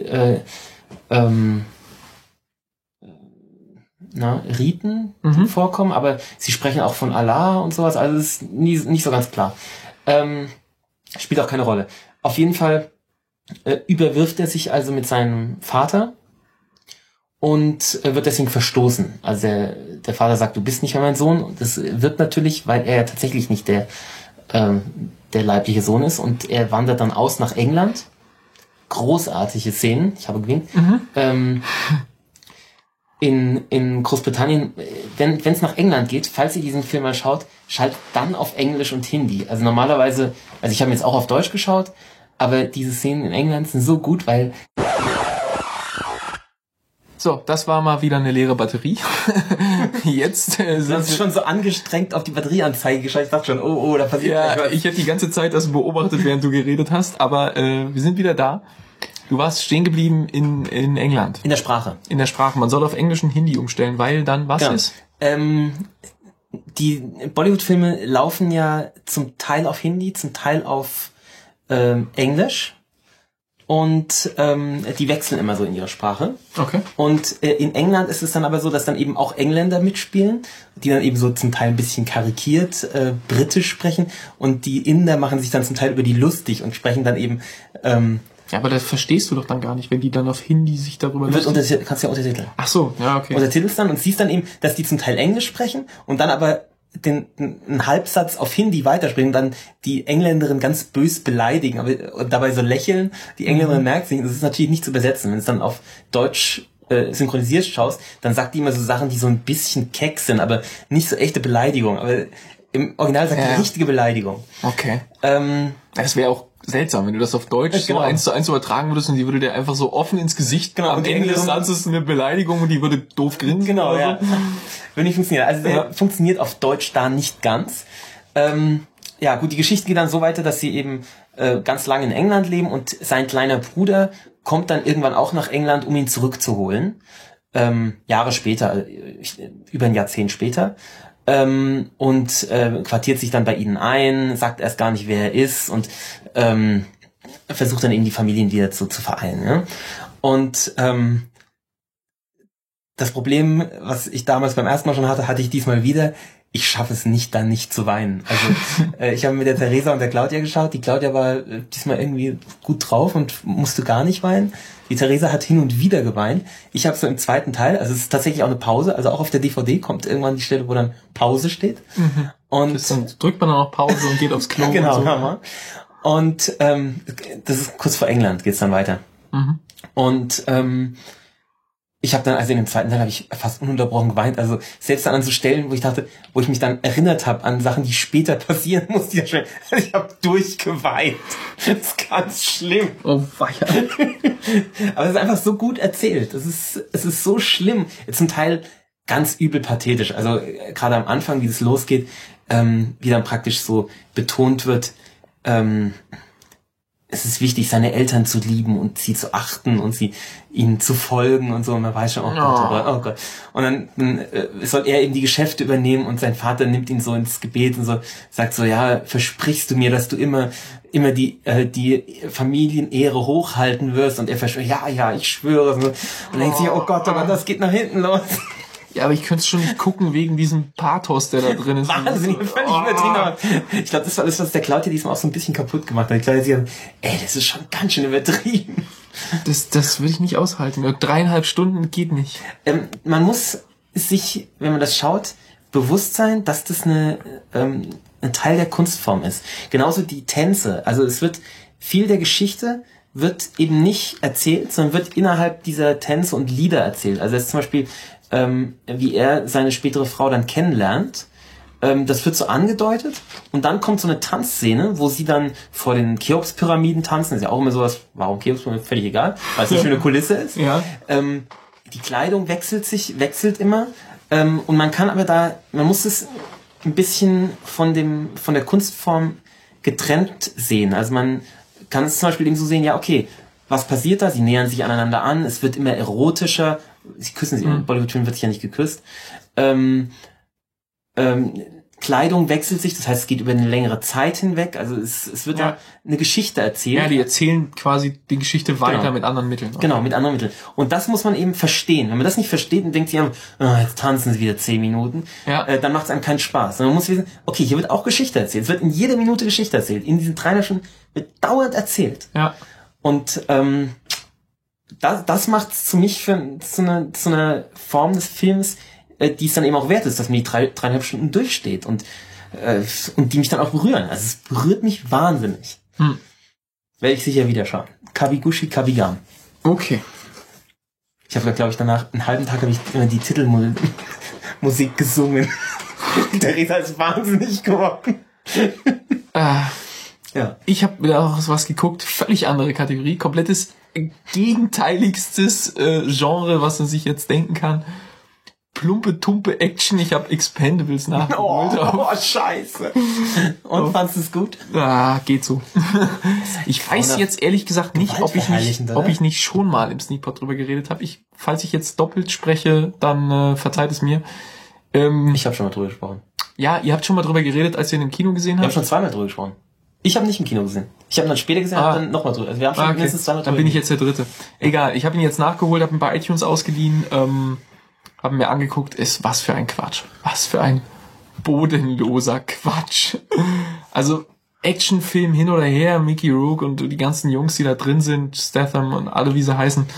Riten, die vorkommen, aber sie sprechen auch von Allah und sowas, also das ist nicht so ganz klar. Spielt auch keine Rolle. Auf jeden Fall überwirft er sich also mit seinem Vater und wird deswegen verstoßen. Also der Vater sagt, du bist nicht mehr mein Sohn, und das wird natürlich, weil er tatsächlich nicht der leibliche Sohn ist, und er wandert dann aus nach England. Großartige Szenen, ich habe gewinkt. In Großbritannien, wenn es nach England geht, falls ihr diesen Film mal schaut, schaltet dann auf Englisch und Hindi. Also normalerweise, also ich habe jetzt auch auf Deutsch geschaut, aber diese Szenen in England sind so gut, weil... So, das war mal wieder eine leere Batterie. Jetzt du hast schon so angestrengt auf die Batterieanzeige geschaut. Ich dachte schon, oh, da passiert was. Ich hätte die ganze Zeit das beobachtet, während du geredet hast, aber wir sind wieder da. Du warst stehen geblieben in England. In der Sprache. In der Sprache. Man soll auf Englisch und Hindi umstellen, weil dann was ist? Die Bollywood-Filme laufen ja zum Teil auf Hindi, zum Teil auf Englisch. Und die wechseln immer so in ihrer Sprache. Okay. Und in England ist es dann aber so, dass dann eben auch Engländer mitspielen, die dann eben so zum Teil ein bisschen karikiert britisch sprechen. Und die Inder machen sich dann zum Teil über die lustig und sprechen dann eben... ja, aber das verstehst du doch dann gar nicht, wenn die dann auf Hindi sich darüber lustig... Kannst du ja untertiteln. Ach so, ja, okay. Untertitelst dann und siehst dann eben, dass die zum Teil Englisch sprechen und dann aber einen Halbsatz auf Hindi weitersprechen und dann die Engländerin ganz bös beleidigen, aber und dabei so lächeln. Die Engländerin merkt sich, das ist natürlich nicht zu übersetzen. Wenn es dann auf Deutsch synchronisiert schaust, dann sagt die immer so Sachen, die so ein bisschen keck sind, aber nicht so echte Beleidigung. Aber im Original sagt die richtige Beleidigung. Okay. Das wäre auch seltsam, wenn du das auf Deutsch so 1:1 übertragen würdest und die würde dir einfach so offen ins Gesicht, am Ende des Satzes eine Beleidigung und die würde doof grinsen. Genau, oder so. ja. Würde nicht funktionieren. Also der funktioniert auf Deutsch da nicht ganz. Ja gut, die Geschichte geht dann so weiter, dass sie eben ganz lange in England leben und sein kleiner Bruder kommt dann irgendwann auch nach England, um ihn zurückzuholen. Jahre später, über ein Jahrzehnt später. Und quartiert sich dann bei ihnen ein, sagt erst gar nicht, wer er ist und versucht dann eben die Familien wieder zu vereinen. Ja? Und das Problem, was ich damals beim ersten Mal schon hatte, hatte ich diesmal wieder. ich schaffe es nicht, dann nicht zu weinen. Also ich habe mit der Theresa und der Claudia geschaut. Die Claudia war diesmal irgendwie gut drauf und musste gar nicht weinen. Die Theresa hat hin und wieder geweint. Ich habe so im zweiten Teil, also es ist tatsächlich auch eine Pause, also auch auf der DVD kommt irgendwann die Stelle, wo dann Pause steht. Mhm. Und dann drückt man dann auch Pause und geht aufs Klo. Genau, und so. Hammer. Und das ist kurz vor England, geht's dann weiter. Mhm. Und ich habe dann, also in dem zweiten Teil habe ich fast ununterbrochen geweint. Also selbst dann an so Stellen, wo ich mich dann erinnert habe an Sachen, die später passieren mussten. Also ich habe durchgeweint. Das ist ganz schlimm. Oh weia. Aber es ist einfach so gut erzählt. Es ist so schlimm. Zum Teil ganz übel pathetisch. Also gerade am Anfang, wie es losgeht, wie dann praktisch so betont wird, es ist wichtig, seine Eltern zu lieben und sie zu achten und ihnen zu folgen und so. Und man weiß schon, oh Gott, oh Gott. Und dann soll er eben die Geschäfte übernehmen und sein Vater nimmt ihn so ins Gebet und so, sagt so, ja, versprichst du mir, dass du immer die Familienehre hochhalten wirst? Und er verspricht, ja, ich schwöre. Und denkt sich, oh Gott, das geht nach hinten los. Ja, aber ich könnte es schon nicht gucken wegen diesem Pathos, der da drin ist. Wahnsinnig, völlig übertrieben. Ich glaube, das war das, was der Claudia diesmal auch so ein bisschen kaputt gemacht hat. Die Claudia sagt, das ist schon ganz schön übertrieben. Das würde ich nicht aushalten. 3,5 Stunden geht nicht. Man muss sich, wenn man das schaut, bewusst sein, dass das ein Teil der Kunstform ist. Genauso die Tänze. Also es wird viel der Geschichte wird eben nicht erzählt, sondern wird innerhalb dieser Tänze und Lieder erzählt. Also es ist zum Beispiel wie er seine spätere Frau dann kennenlernt. Das wird so angedeutet und dann kommt so eine Tanzszene, wo sie dann vor den Cheops-Pyramiden tanzen. Das ist ja auch immer sowas, warum Cheops-Pyramiden, völlig egal, weil es eine schöne Kulisse ist. Ja. Die Kleidung wechselt immer und man muss es ein bisschen von der Kunstform getrennt sehen. Also man kann es zum Beispiel eben so sehen, ja okay, was passiert da? Sie nähern sich aneinander an, es wird immer erotischer. Sie küssen sich, in Bollywood-Filmen wird sich ja nicht geküsst. Kleidung wechselt sich, das heißt, es geht über eine längere Zeit hinweg. Also es wird da eine Geschichte erzählt. Ja, die erzählen quasi die Geschichte weiter mit anderen Mitteln. Genau, mit anderen Mitteln. Und das muss man eben verstehen. Wenn man das nicht versteht und denkt sich, jetzt tanzen sie wieder 10 Minuten, dann macht es einem keinen Spaß. Und man muss wissen, okay, hier wird auch Geschichte erzählt. Es wird in jeder Minute Geschichte erzählt. In diesen 3,5 Stunden wird dauernd erzählt. Ja. Und das macht es zu mich für so eine Form des Films, die es dann eben auch wert ist, dass man die 3,5 Stunden durchsteht und die mich dann auch berühren. Also es berührt mich wahnsinnig. Werde ich sicher wieder schauen. Kabiguchi Kabigam. Okay. Ich habe, glaube ich, danach einen halben Tag immer die Titelmusik gesungen. Theresa ist wahnsinnig geworden. Ja. Ich habe wieder auch was geguckt, völlig andere Kategorie, komplettes gegenteiligstes Genre, was man sich jetzt denken kann. Plumpe, tumpe Action. Ich habe Expendables nachgeholt. Oh, scheiße. Und fandst du es gut? Geht so. Ich weiß jetzt ehrlich gesagt nicht, ob ich nicht schon mal im Sneakpot drüber geredet habe. Falls ich jetzt doppelt spreche, dann verzeiht es mir. Ich habe schon mal drüber gesprochen. Ja, ihr habt schon mal drüber geredet, als ihr ihn im Kino gesehen habt? Wir haben schon zweimal drüber gesprochen. Ich habe nicht im Kino gesehen. Ich habe ihn dann später gesehen, und dann nochmal drüber. Also wir haben schon mindestens zweimal drüber. Dann bin ich jetzt der Dritte. Egal, ich habe ihn jetzt nachgeholt, habe ihn bei iTunes ausgeliehen, habe mir angeguckt, was für ein Quatsch. Was für ein bodenloser Quatsch. Also Actionfilm hin oder her, Mickey Rourke und die ganzen Jungs, die da drin sind, Statham und alle, wie sie heißen,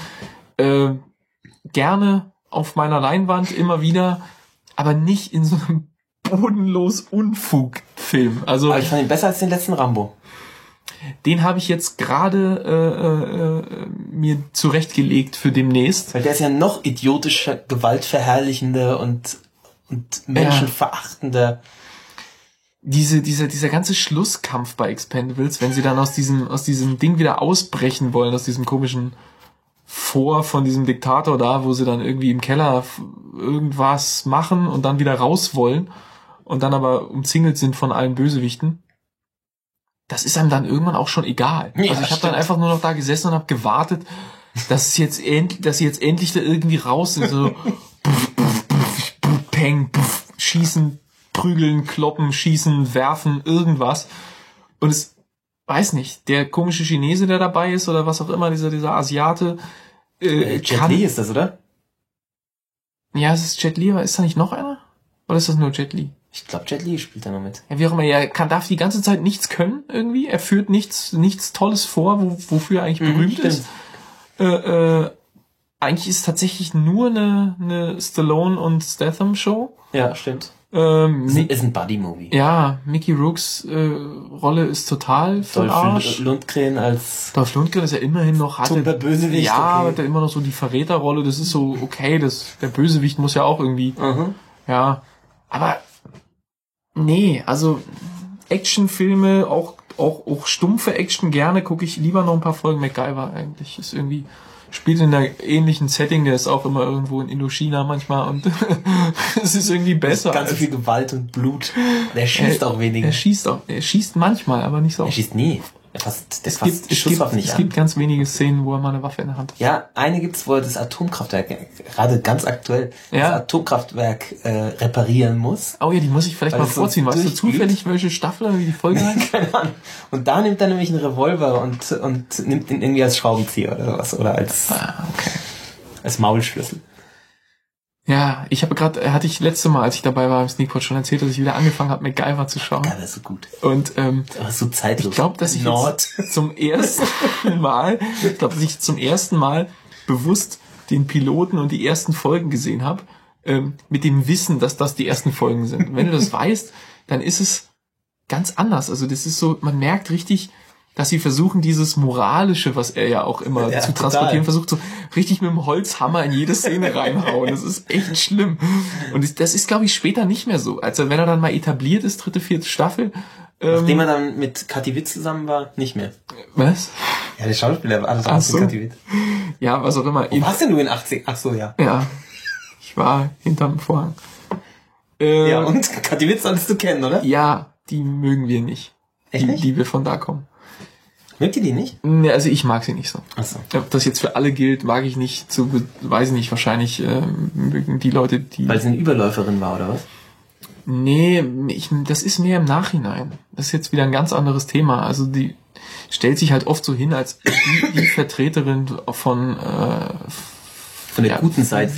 gerne auf meiner Leinwand immer wieder, aber nicht in so einem bodenlos Unfug-Film. Also, aber ich fand ihn besser als den letzten Rambo. Den habe ich jetzt gerade mir zurechtgelegt für demnächst. Weil der ist ja noch idiotischer, gewaltverherrlichender und menschenverachtender. Dieser ganze Schlusskampf bei Expendables, wenn sie dann aus diesem Ding wieder ausbrechen wollen, aus diesem komischen Fort von diesem Diktator da, wo sie dann irgendwie im Keller irgendwas machen und dann wieder raus wollen und dann aber umzingelt sind von allen Bösewichten. Das ist einem dann irgendwann auch schon egal. Ja, also ich habe dann einfach nur noch da gesessen und habe gewartet, dass sie jetzt endlich da irgendwie raus sind. So peng, schießen, prügeln, kloppen, schießen, werfen, irgendwas. Und es, weiß nicht, der komische Chinese, der dabei ist oder was auch immer, dieser Asiate. Jet Li ist das, oder? Ja, es ist Jet Li, aber ist da nicht noch einer? Oder ist das nur Jet Li? Ich glaube, Jet Li spielt da noch mit. Ja, wie auch immer, darf die ganze Zeit nichts können irgendwie. Er führt nichts Tolles vor, wofür er eigentlich berühmt ist. Eigentlich ist es tatsächlich nur eine Stallone und Statham Show. Ja, stimmt. Ist ein Buddy-Movie. Ja, Mickey Rooks Rolle ist total für Arsch. Lundgren als... Dolph Lundgren ist ja immerhin noch... Der Bösewicht. Ja, hat er immer noch so die Verräterrolle. Das ist so okay. Der Bösewicht muss ja auch irgendwie... Ja, aber... Nee, also Actionfilme, auch stumpfe Action gerne, gucke ich lieber noch ein paar Folgen MacGyver eigentlich. Ist irgendwie... Spielt in einer ähnlichen Setting, der ist auch immer irgendwo in Indochina manchmal und es ist irgendwie besser. Ganz viel Gewalt und Blut. Der schießt auch weniger. Er schießt manchmal, aber nicht so. Er schießt nie. Es gibt ganz wenige Szenen, wo er mal eine Waffe in der Hand hat. Ja, eine gibt's, wo er das Atomkraftwerk, gerade ganz aktuell, das Atomkraftwerk reparieren muss. Oh ja, die muss ich vielleicht mal vorziehen. Weißt du zufällig, welche Staffel oder wie die Folge heißt? Keine Ahnung. Und da nimmt er nämlich einen Revolver und nimmt ihn irgendwie als Schraubenzieher oder was. Oder als Maulschlüssel. Ja, hatte ich letzte Mal, als ich dabei war im Sneakpot schon erzählt, dass ich wieder angefangen habe, MacGyver zu schauen. Ja, das ist so gut. Und aber so zeitlos. Ich glaube, dass ich jetzt zum ersten Mal bewusst den Piloten und die ersten Folgen gesehen habe, mit dem Wissen, dass das die ersten Folgen sind. Wenn du das weißt, dann ist es ganz anders. Also das ist so, man merkt richtig, dass sie versuchen, dieses Moralische, was er ja auch immer zu transportieren versucht, so richtig mit dem Holzhammer in jede Szene reinhauen. Das ist echt schlimm. Und das ist, glaube ich, später nicht mehr so. Also wenn er dann mal etabliert ist, 3., 4. Staffel. Nachdem er dann mit Kathi Witt zusammen war, nicht mehr. Was? Ja, der Schauspieler war alles mit Kathi Witt. Ja, was auch immer. Wo warst denn du in 80? Ach so, ja. Ja, ich war hinterm Vorhang. Ja, und Kathi Witt solltest du kennen, oder? Ja, die mögen wir nicht. Echt nicht? Die wir von da kommen. Mögt ihr die nicht? Nee, also ich mag sie nicht so. Ach so. Ob das jetzt für alle gilt, mag ich nicht. Weiß ich nicht, wahrscheinlich mögen die Leute, die... Weil sie eine Überläuferin war, oder was? Nee, das ist mehr im Nachhinein. Das ist jetzt wieder ein ganz anderes Thema. Also die stellt sich halt oft so hin, als die Vertreterin von der guten Seite.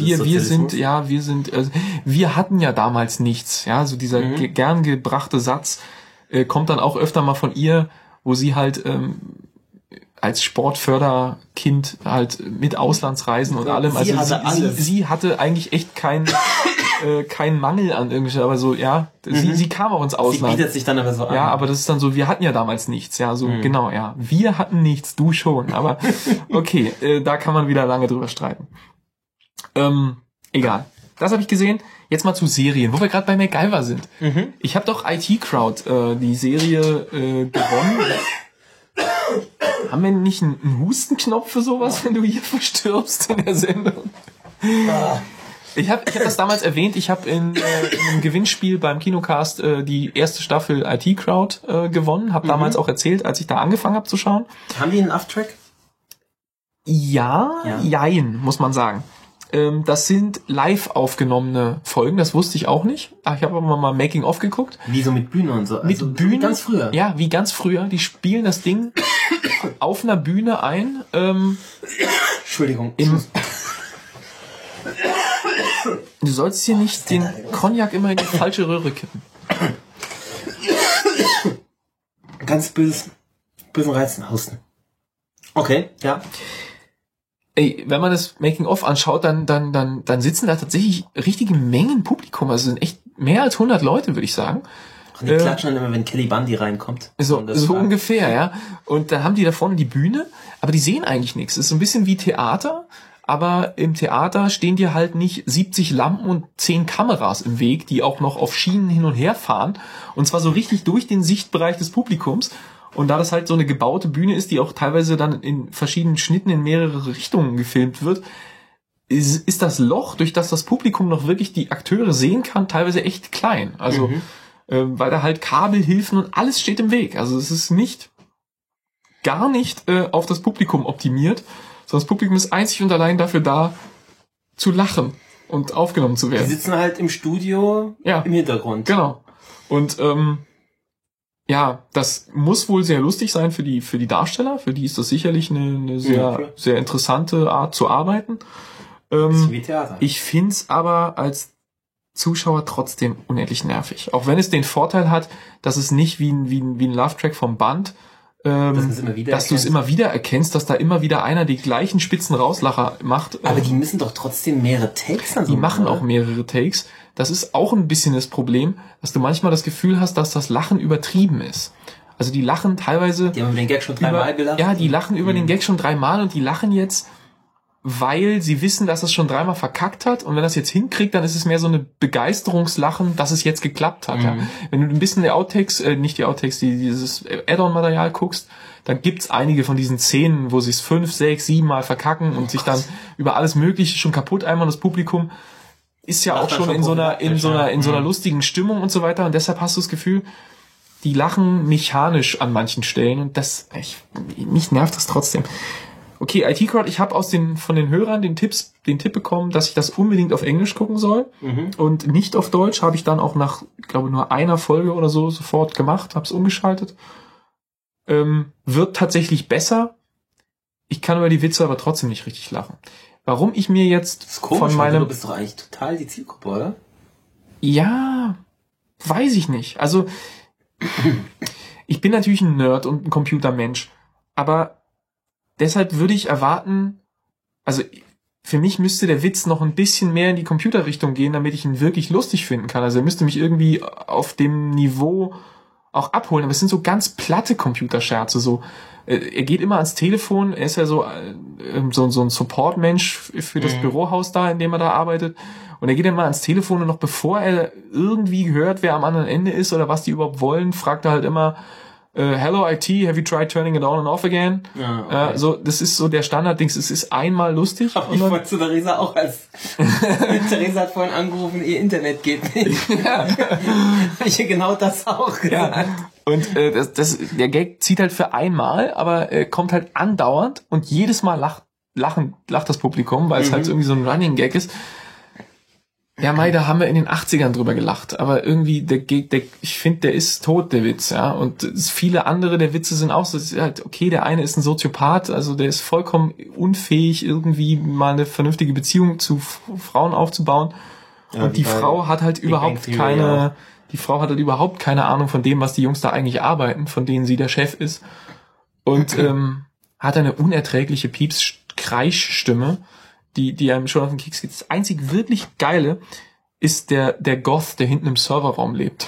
Wir hatten ja damals nichts. Ja, so dieser gern gebrachte Satz kommt dann auch öfter mal von ihr, wo sie halt als Sportförderkind halt mit Auslandsreisen und allem. Also sie hatte eigentlich echt keinen Mangel an irgendwelchen, aber so, ja, sie kam auch ins Ausland. Sie bietet sich dann aber so an. Ja, aber das ist dann so, wir hatten ja damals nichts, ja, so, genau, ja. Wir hatten nichts, du schon, aber okay, da kann man wieder lange drüber streiten. Egal. Das habe ich gesehen. Jetzt mal zu Serien, wo wir gerade bei MacGyver sind. Ich habe doch IT Crowd, die Serie, gewonnen. Haben wir nicht einen Hustenknopf für sowas, wenn du hier verstirbst in der Sendung? Ich hab das damals erwähnt, ich habe in einem Gewinnspiel beim Kinocast die erste Staffel IT Crowd gewonnen, habe damals auch erzählt, als ich da angefangen habe zu schauen. Haben die einen Off-Track? Ja, jein, muss man sagen. Das sind live aufgenommene Folgen, das wusste ich auch nicht. Ich habe aber mal Making-of geguckt. Wie so mit Bühne und so? Mit Bühne? Wie ganz früher? Ja, wie ganz früher. Die spielen das Ding auf einer Bühne ein. Entschuldigung. Du sollst hier nicht den Cognac immer in die falsche Röhre kippen. Ganz bösen Reizen Husten. Okay, ja. Ey, wenn man das Making-of anschaut, dann sitzen da tatsächlich richtige Mengen Publikum. Also sind echt mehr als 100 Leute, würde ich sagen. Und die klatschen dann immer, wenn Kelly Bundy reinkommt. So ungefähr, ja. Und dann haben die da vorne die Bühne, aber die sehen eigentlich nichts. Es ist so ein bisschen wie Theater, aber im Theater stehen dir halt nicht 70 Lampen und 10 Kameras im Weg, die auch noch auf Schienen hin und her fahren. Und zwar so richtig durch den Sichtbereich des Publikums. Und da das halt so eine gebaute Bühne ist, die auch teilweise dann in verschiedenen Schnitten in mehrere Richtungen gefilmt wird, ist das Loch, durch das Publikum noch wirklich die Akteure sehen kann, teilweise echt klein. Also, weil da halt Kabelhilfen und alles steht im Weg. Also es ist gar nicht auf das Publikum optimiert, sondern das Publikum ist einzig und allein dafür da, zu lachen und aufgenommen zu werden. Die sitzen halt im Studio im Hintergrund. Genau. Und ja, das muss wohl sehr lustig sein für die Darsteller. Für die ist das sicherlich eine sehr, sehr interessante Art zu arbeiten. Wie Theater. Ich find's aber als Zuschauer trotzdem unendlich nervig. Auch wenn es den Vorteil hat, dass es nicht wie ein Love-Track vom Band, dass du es immer wieder erkennst, dass da immer wieder einer die gleichen spitzen Rauslacher macht. Aber die müssen doch trotzdem mehrere Takes dann so. Die machen auch mehrere Takes. Das ist auch ein bisschen das Problem, dass du manchmal das Gefühl hast, dass das Lachen übertrieben ist. Also die lachen teilweise... Die haben über den Gag schon 3-mal gelacht. Ja, die lachen über den Gag schon 3-mal und die lachen jetzt, weil sie wissen, dass es schon 3-mal verkackt hat, und wenn das jetzt hinkriegt, dann ist es mehr so eine Begeisterungslachen, dass es jetzt geklappt hat. Ja. Wenn du ein bisschen die Outtakes, nicht die Outtakes, dieses Add-on-Material guckst, dann gibt's einige von diesen Szenen, wo sie es 5, 6, 7 Mal verkacken und sich dann über alles Mögliche schon kaputt einmal. Das Publikum ist ja auch schon in so einer lustigen Stimmung und so weiter, und deshalb hast du das Gefühl, die lachen mechanisch an manchen Stellen, und mich nervt das trotzdem. Okay, IT-Crowd, ich habe von den Hörern den Tipp bekommen, dass ich das unbedingt auf Englisch gucken soll und nicht auf Deutsch. Habe ich dann auch nach, glaube nur einer Folge oder so sofort gemacht, habe es umgeschaltet. Wird tatsächlich besser. Ich kann über die Witze aber trotzdem nicht richtig lachen. Warum ich mir jetzt das ist komisch, du bist doch eigentlich total die Zielgruppe, oder? Ja, weiß ich nicht. Also ich bin natürlich ein Nerd und ein Computermensch, aber deshalb würde ich erwarten, also für mich müsste der Witz noch ein bisschen mehr in die Computerrichtung gehen, damit ich ihn wirklich lustig finden kann. Also er müsste mich irgendwie auf dem Niveau auch abholen. Aber es sind so ganz platte Computerscherze. So, er geht immer ans Telefon, er ist ja so ein Support-Mensch für das Bürohaus da, in dem er da arbeitet. Und er geht immer ans Telefon, und noch bevor er irgendwie hört, wer am anderen Ende ist oder was die überhaupt wollen, fragt er halt immer, hello IT, have you tried turning it on and off again? Ja, okay. So, das ist so der Standarddings. Es ist einmal lustig. Aber ich wollte zu Theresa auch Theresa hat vorhin angerufen, ihr Internet geht nicht. Ja. Ich genau das auch gesagt. Ja. Und der Gag zieht halt für einmal, aber kommt halt andauernd, und jedes Mal lacht das Publikum, weil es halt irgendwie so ein Running Gag ist. Ja, da haben wir in den 80ern drüber gelacht, aber irgendwie ich finde, der ist tot, der Witz, ja, und viele andere der Witze sind auch so, ist halt, okay, der eine ist ein Soziopath, also der ist vollkommen unfähig, irgendwie mal eine vernünftige Beziehung zu Frauen aufzubauen, ja, und die Frau hat halt überhaupt keine Ahnung von dem, was die Jungs da eigentlich arbeiten, von denen sie der Chef ist, und hat eine unerträgliche Pieps-Kreischstimme, die einem schon auf den Keks geht. Das einzig wirklich Geile ist der Goth, der hinten im Serverraum lebt.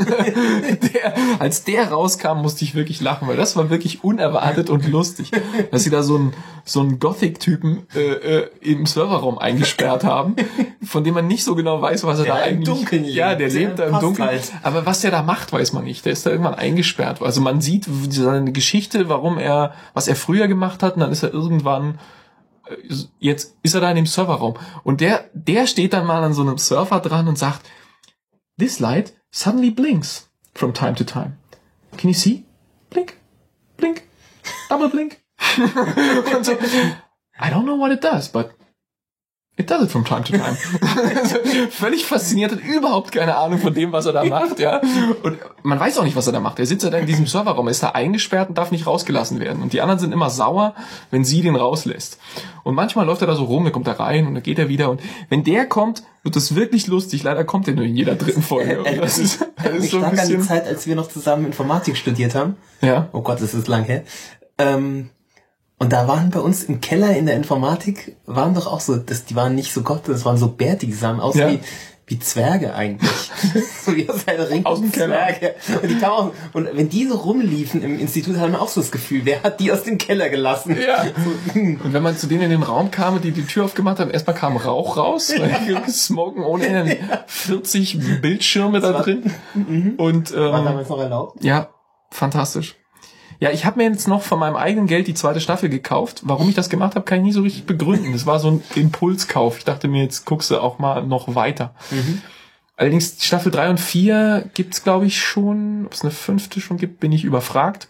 Als der rauskam, musste ich wirklich lachen, weil das war wirklich unerwartet und lustig, dass sie da so einen Gothic-Typen im Serverraum eingesperrt haben, von dem man nicht so genau weiß, was er da eigentlich... Im Dunkeln lebt. Ja, der lebt da im Dunkeln. Halt. Aber was der da macht, weiß man nicht. Der ist da irgendwann eingesperrt. Also man sieht seine Geschichte, was er früher gemacht hat, und dann ist er irgendwann... Jetzt ist er da in dem Serverraum, und der steht dann mal an so einem Surfer dran und sagt, this light suddenly blinks from time to time. Can you see? Blink, blink, double blink. Und so, I don't know what it does, but it does it from time to time. Völlig fasziniert, hat überhaupt keine Ahnung von dem, was er da macht, ja. Und man weiß auch nicht, was er da macht. Er sitzt da in diesem Serverraum, ist da eingesperrt und darf nicht rausgelassen werden. Und die anderen sind immer sauer, wenn sie den rauslässt. Und manchmal läuft er da so rum, dann kommt er rein und dann geht er wieder. Und wenn der kommt, wird das wirklich lustig. Leider kommt er nur in jeder dritten Folge. Das ist so ein bisschen... an die Zeit, als wir noch zusammen Informatik studiert haben. Ja. Oh Gott, das ist lang her. Und da waren bei uns im Keller in der Informatik, waren doch auch so, die waren nicht so Gott, das waren so Bärtige, die sahen aus wie Zwerge eigentlich. So wie aus einer Ring aus dem Zwerge. Und die kamen auch, und wenn die so rumliefen im Institut, hatten wir auch so das Gefühl, wer hat die aus dem Keller gelassen? Ja. Und wenn man zu denen in den Raum kam und die Tür aufgemacht haben, erstmal kam Rauch raus, weil Smoken ohne Ende, 40 Bildschirme da drin. Und war damals noch erlaubt? Ja, fantastisch. Ja, ich habe mir jetzt noch von meinem eigenen Geld die 2. Staffel gekauft. Warum ich das gemacht habe, kann ich nie so richtig begründen. Das war so ein Impulskauf. Ich dachte mir, jetzt guckst du auch mal noch weiter. Allerdings Staffel 3 und 4 gibt's, glaube ich, schon. Ob es eine 5. schon gibt, bin ich überfragt.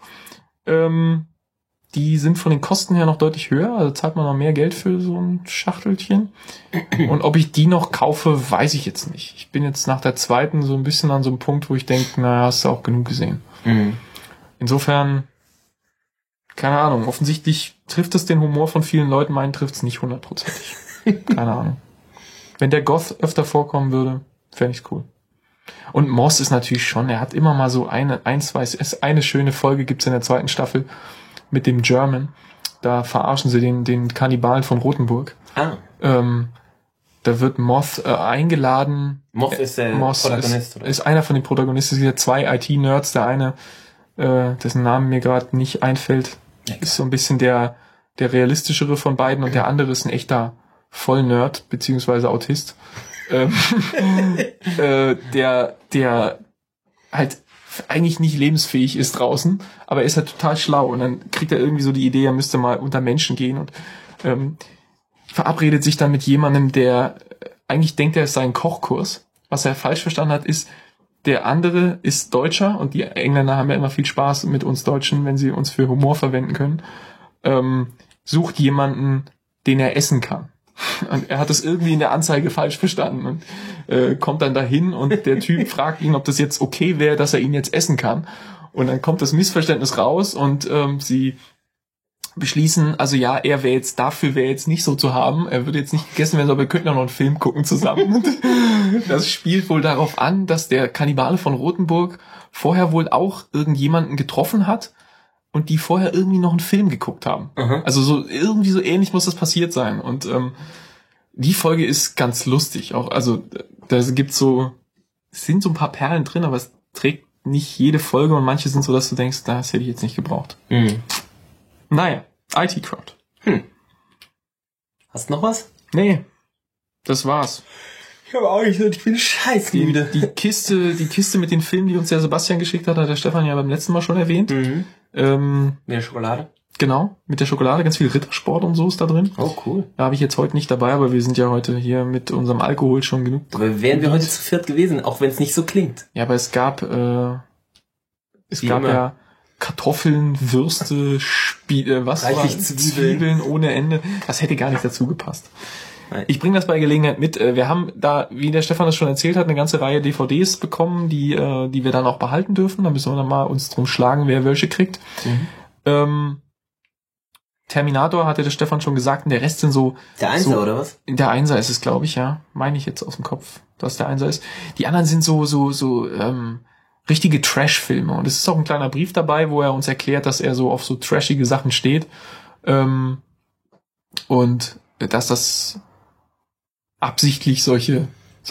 Die sind von den Kosten her noch deutlich höher. Also zahlt man noch mehr Geld für so ein Schachtelchen. Und ob ich die noch kaufe, weiß ich jetzt nicht. Ich bin jetzt nach der 2. so ein bisschen an so einem Punkt, wo ich denke, naja, hast du auch genug gesehen. Insofern... Keine Ahnung, offensichtlich trifft es den Humor von vielen Leuten, meinen trifft es nicht 100%. Keine Ahnung. Wenn der Goth öfter vorkommen würde, Fände ich cool. Und Moss ist natürlich schon, er hat immer mal so eine schöne Folge gibt's in der 2. Staffel mit dem German. Da verarschen sie den Kannibalen von Rothenburg. Da wird Moth eingeladen. Moth ist der Protagonist, oder? Ist einer von den Protagonisten. Es sind ja 2 IT-Nerds. Der eine, dessen Namen mir gerade nicht einfällt, ist so ein bisschen der realistischere von beiden und der andere ist ein echter Vollnerd, beziehungsweise Autist. Der halt eigentlich nicht lebensfähig ist draußen, aber er ist halt total schlau und dann kriegt er irgendwie so die Idee, er müsste mal unter Menschen gehen und verabredet sich dann mit jemandem, der eigentlich denkt, er ist sein Kochkurs. Was er falsch verstanden hat, ist, der andere ist Deutscher und die Engländer haben ja immer viel Spaß mit uns Deutschen, wenn sie uns für Humor verwenden können. Sucht jemanden, den er essen kann. Und er hat es irgendwie in der Anzeige falsch verstanden und kommt dann dahin und der Typ fragt ihn, ob das jetzt okay wäre, dass er ihn jetzt essen kann. Und dann kommt das Missverständnis raus und sie beschließen, also ja, er wäre jetzt nicht so zu haben. Er würde jetzt nicht gegessen werden, aber wir könnten auch noch einen Film gucken zusammen. Und das spielt wohl darauf an, dass der Kannibale von Rothenburg vorher wohl auch irgendjemanden getroffen hat und die vorher irgendwie noch einen Film geguckt haben. Uh-huh. Also so irgendwie so ähnlich muss das passiert sein. Und die Folge ist ganz lustig auch. Also da sind so ein paar Perlen drin, aber es trägt nicht jede Folge und manche sind so, dass du denkst, das hätte ich jetzt nicht gebraucht. Mhm. Naja, IT-Crowd. Hast du noch was? Nee, das war's. Ich habe auch nicht so, ich bin scheißmüde. Die Kiste mit den Filmen, die uns der Sebastian geschickt hat der Stefan ja beim letzten Mal schon erwähnt. Mhm. Mit der Schokolade? Genau, mit der Schokolade, ganz viel Rittersport und so ist da drin. Oh, cool. Da habe ich jetzt heute nicht dabei, aber wir sind ja heute hier mit unserem Alkohol schon genug. Aber wären wir heute zu viert gewesen, auch wenn es nicht so klingt. Ja, aber es gab ja Kartoffeln, Würste, Zwiebeln ohne Ende. Das hätte gar nicht dazu gepasst. Nein. Ich bringe das bei Gelegenheit mit. Wir haben da, wie der Stefan das schon erzählt hat, eine ganze Reihe DVDs bekommen, die wir dann auch behalten dürfen. Da müssen wir dann mal uns drum schlagen, wer welche kriegt. Mhm. Terminator hatte der Stefan schon gesagt, und der Rest sind so... Der Einser, oder was? Der Einser ist es, glaube ich, ja. Meine ich jetzt aus dem Kopf, dass der Einser ist. Die anderen sind so richtige Trash-Filme. Und es ist auch ein kleiner Brief dabei, wo er uns erklärt, dass er so auf so trashige Sachen steht. Und dass das absichtlich solche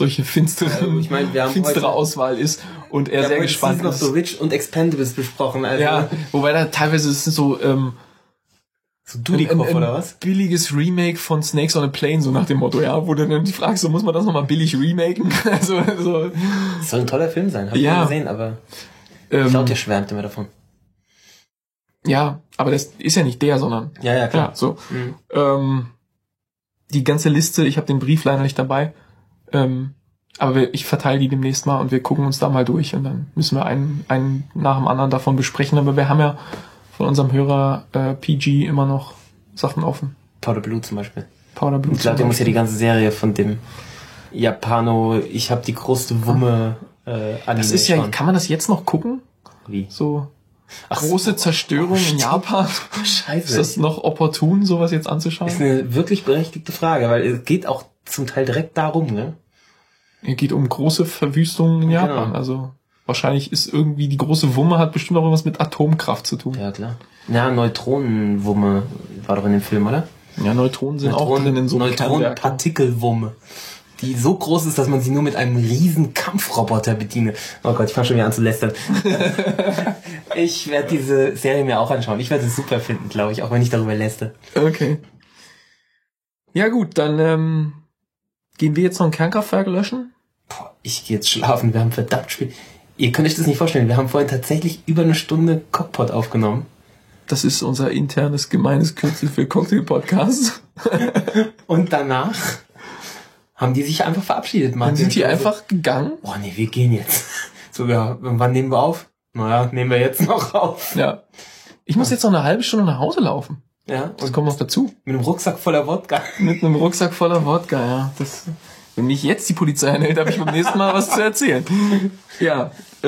finstere Auswahl ist. Und er sehr gespannt ist. Wir haben noch so Rich und Expendables besprochen. Also. Ja, wobei da teilweise ist es so... So Dudikoff oder was? Billiges Remake von Snakes on a Plane, so nach dem Motto, ja, wo du dann die fragst, so muss man das nochmal billig remaken? Also, so. Das soll ein toller Film sein, hab ich mal gesehen, aber Claudia schwärmt immer davon. Ja, aber das ist ja nicht der, sondern ja, klar. Ja, so. Mhm. Die ganze Liste, ich habe den Brief leider nicht dabei, aber ich verteile die demnächst mal und wir gucken uns da mal durch und dann müssen wir einen nach dem anderen davon besprechen, aber wir haben ja von unserem Hörer PG immer noch Sachen offen. Powder Blue zum Beispiel. Powder Blue. Ich glaube, der muss ja die ganze Serie von dem Japano, ich habe die größte Wumme Anime. Das ist ja, kann man das jetzt noch gucken? Wie? So große Zerstörung in Japan. Scheiße. Ist das noch opportun, sowas jetzt anzuschauen? Ist eine wirklich berechtigte Frage, weil es geht auch zum Teil direkt darum, ne? Es geht um große Verwüstungen in Japan, genau. Also wahrscheinlich ist irgendwie die große Wumme hat bestimmt auch irgendwas mit Atomkraft zu tun. Ja, klar. Ja, Neutronenwumme war doch in dem Film, oder? Ja, Neutronen sind auch drin in so einem Neutronenpartikelwumme, die so groß ist, dass man sie nur mit einem riesen Kampfroboter bediene. Oh Gott, ich fange schon wieder an zu lästern. Ich werde diese Serie mir auch anschauen. Ich werde es super finden, glaube ich, auch wenn ich darüber läste. Okay. Ja gut, dann gehen wir jetzt noch ein Kernkraftwerk löschen? Boah, ich gehe jetzt schlafen. Wir haben verdammt spät. Ihr könnt euch das nicht vorstellen. Wir haben vorhin tatsächlich über eine Stunde Cockpot aufgenommen. Das ist unser internes, gemeines Kürzel für Cocktail-Podcast. Und danach haben die sich einfach verabschiedet. Dann sind die einfach gegangen? Oh nee, wir gehen jetzt. So, ja, wann nehmen wir auf? Naja, nehmen wir jetzt noch auf. Ja. Ich muss jetzt noch eine halbe Stunde nach Hause laufen. Ja. Das kommt noch dazu. Mit einem Rucksack voller Wodka. Mit einem Rucksack voller Wodka, ja. Wenn mich jetzt die Polizei anhält, habe ich beim nächsten Mal was zu erzählen. Ja,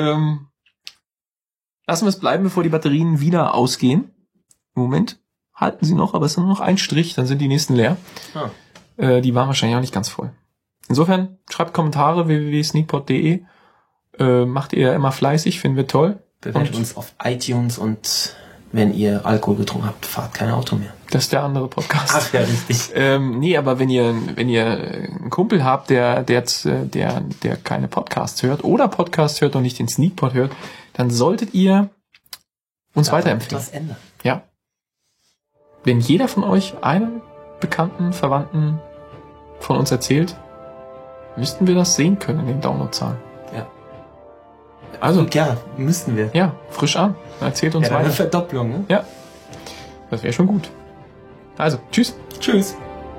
lassen wir es bleiben, bevor die Batterien wieder ausgehen. Im Moment halten sie noch, aber es ist nur noch ein Strich, dann sind die nächsten leer. Die waren wahrscheinlich auch nicht ganz voll. Insofern, schreibt Kommentare www.sneakpot.de. Macht ihr immer fleißig, finden wir toll. Bewertet uns auf iTunes und wenn ihr Alkohol getrunken habt, fahrt kein Auto mehr. Das ist der andere Podcast. Ach ja, richtig. Nee, aber wenn ihr einen Kumpel habt, der keine Podcasts hört oder Podcasts hört und nicht den Sneakpot hört, dann solltet ihr uns weiterempfehlen. Das ändern. Ja. Wenn jeder von euch einem Bekannten, Verwandten von uns erzählt, müssten wir das sehen können in den Downloadzahlen. Ja. Also, Ja, müssten wir. ja, frisch an. Erzählt uns Ja, eine weiter. Verdopplung, ne? Ja, das wäre schon gut. Also, tschüss. Tschüss.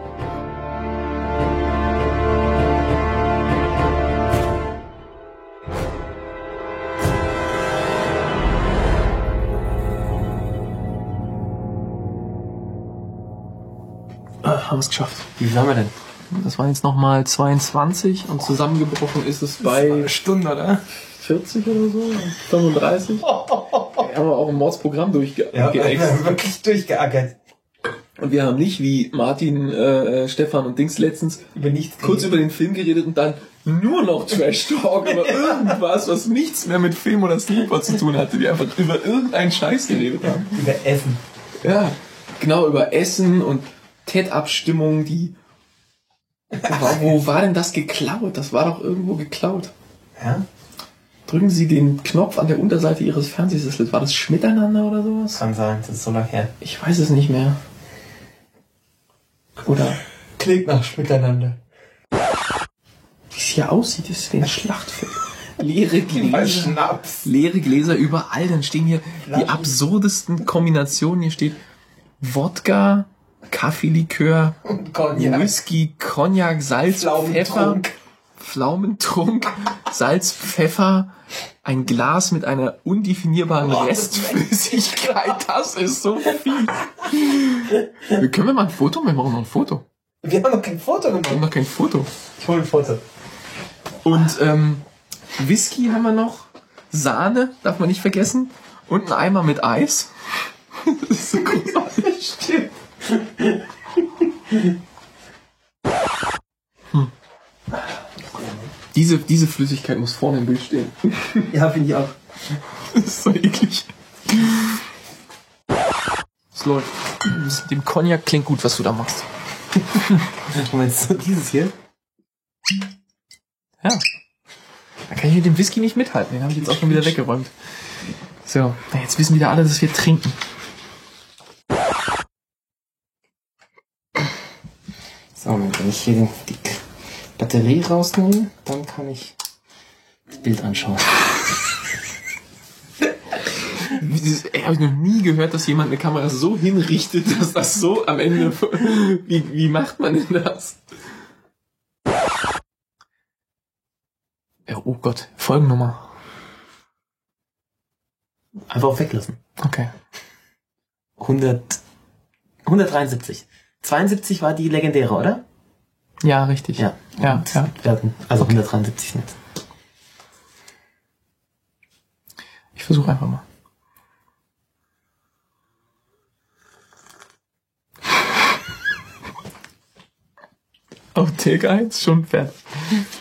Haben es geschafft. Wie viel haben wir denn? Das waren jetzt nochmal 22 und zusammengebrochen ist es bei Eine Stunde, oder? 40 oder so, 35. Wir haben auch ein Mordsprogramm durchgeackert. wirklich durchgeackert. Und wir haben nicht wie Martin, Stefan und Dings letztens Über nichts. kurz über den Film geredet und dann nur noch Trash-Talk über irgendwas, was nichts mehr mit Film oder Sneakpot zu tun hatte, die einfach über irgendeinen Scheiß geredet haben. Über Essen. Ja, genau, über Essen und TED-Abstimmung, die... Wo war denn das geklaut? Das war doch irgendwo geklaut. Ja? Drücken Sie den Knopf an der Unterseite Ihres Fernsehsessels. War das Schmiteinander oder sowas? Kann sein, das ist so lange her. Ich weiß es nicht mehr. Oder Klingt nach Miteinander. wie es hier aussieht, ist wie ein Schlachtfeld. Leere Gläser. Schnaps. Leere Gläser überall. Dann stehen hier die Flaschen. absurdesten Kombinationen. Hier steht Wodka, Kaffeelikör, Cognac. Whisky, Cognac, Salz, Pfeffer, Pflaumentrunk, Salz, Pfeffer, ein Glas mit einer undefinierbaren Restflüssigkeit. Das ist so viel. Können wir mal ein Foto? Wir machen noch ein Foto. Wir haben noch kein Foto Wir haben gemacht. noch kein Foto. Ich hole ein Foto. Und Whisky haben wir noch. Sahne darf man nicht vergessen. Und ein Eimer mit Eis. Das ist so großartig. Stimmt. Diese Flüssigkeit muss vorne im Bild stehen. Ja, finde ich auch. Das ist so eklig. Es läuft. Das mit dem Cognac klingt gut, was du da machst. Meinst du dieses hier? Ja. Da kann ich mit dem Whisky nicht mithalten. Den habe ich jetzt auch schon wieder weggeräumt. So, na, jetzt wissen wieder alle, dass wir trinken. So, wenn ich hier die Batterie rausnehme, dann kann ich das Bild anschauen. Habe ich noch nie gehört, dass jemand eine Kamera so hinrichtet, dass das so am Ende... Wie macht man denn das? Ja, oh Gott, Folgennummer. Einfach weglassen. Okay. 173. 72 war die legendäre, oder? Ja, richtig. Ja. Ja, Und ja. wir hatten also 173 sind. Ich versuche einfach mal. Oh, Take 1, schon fertig.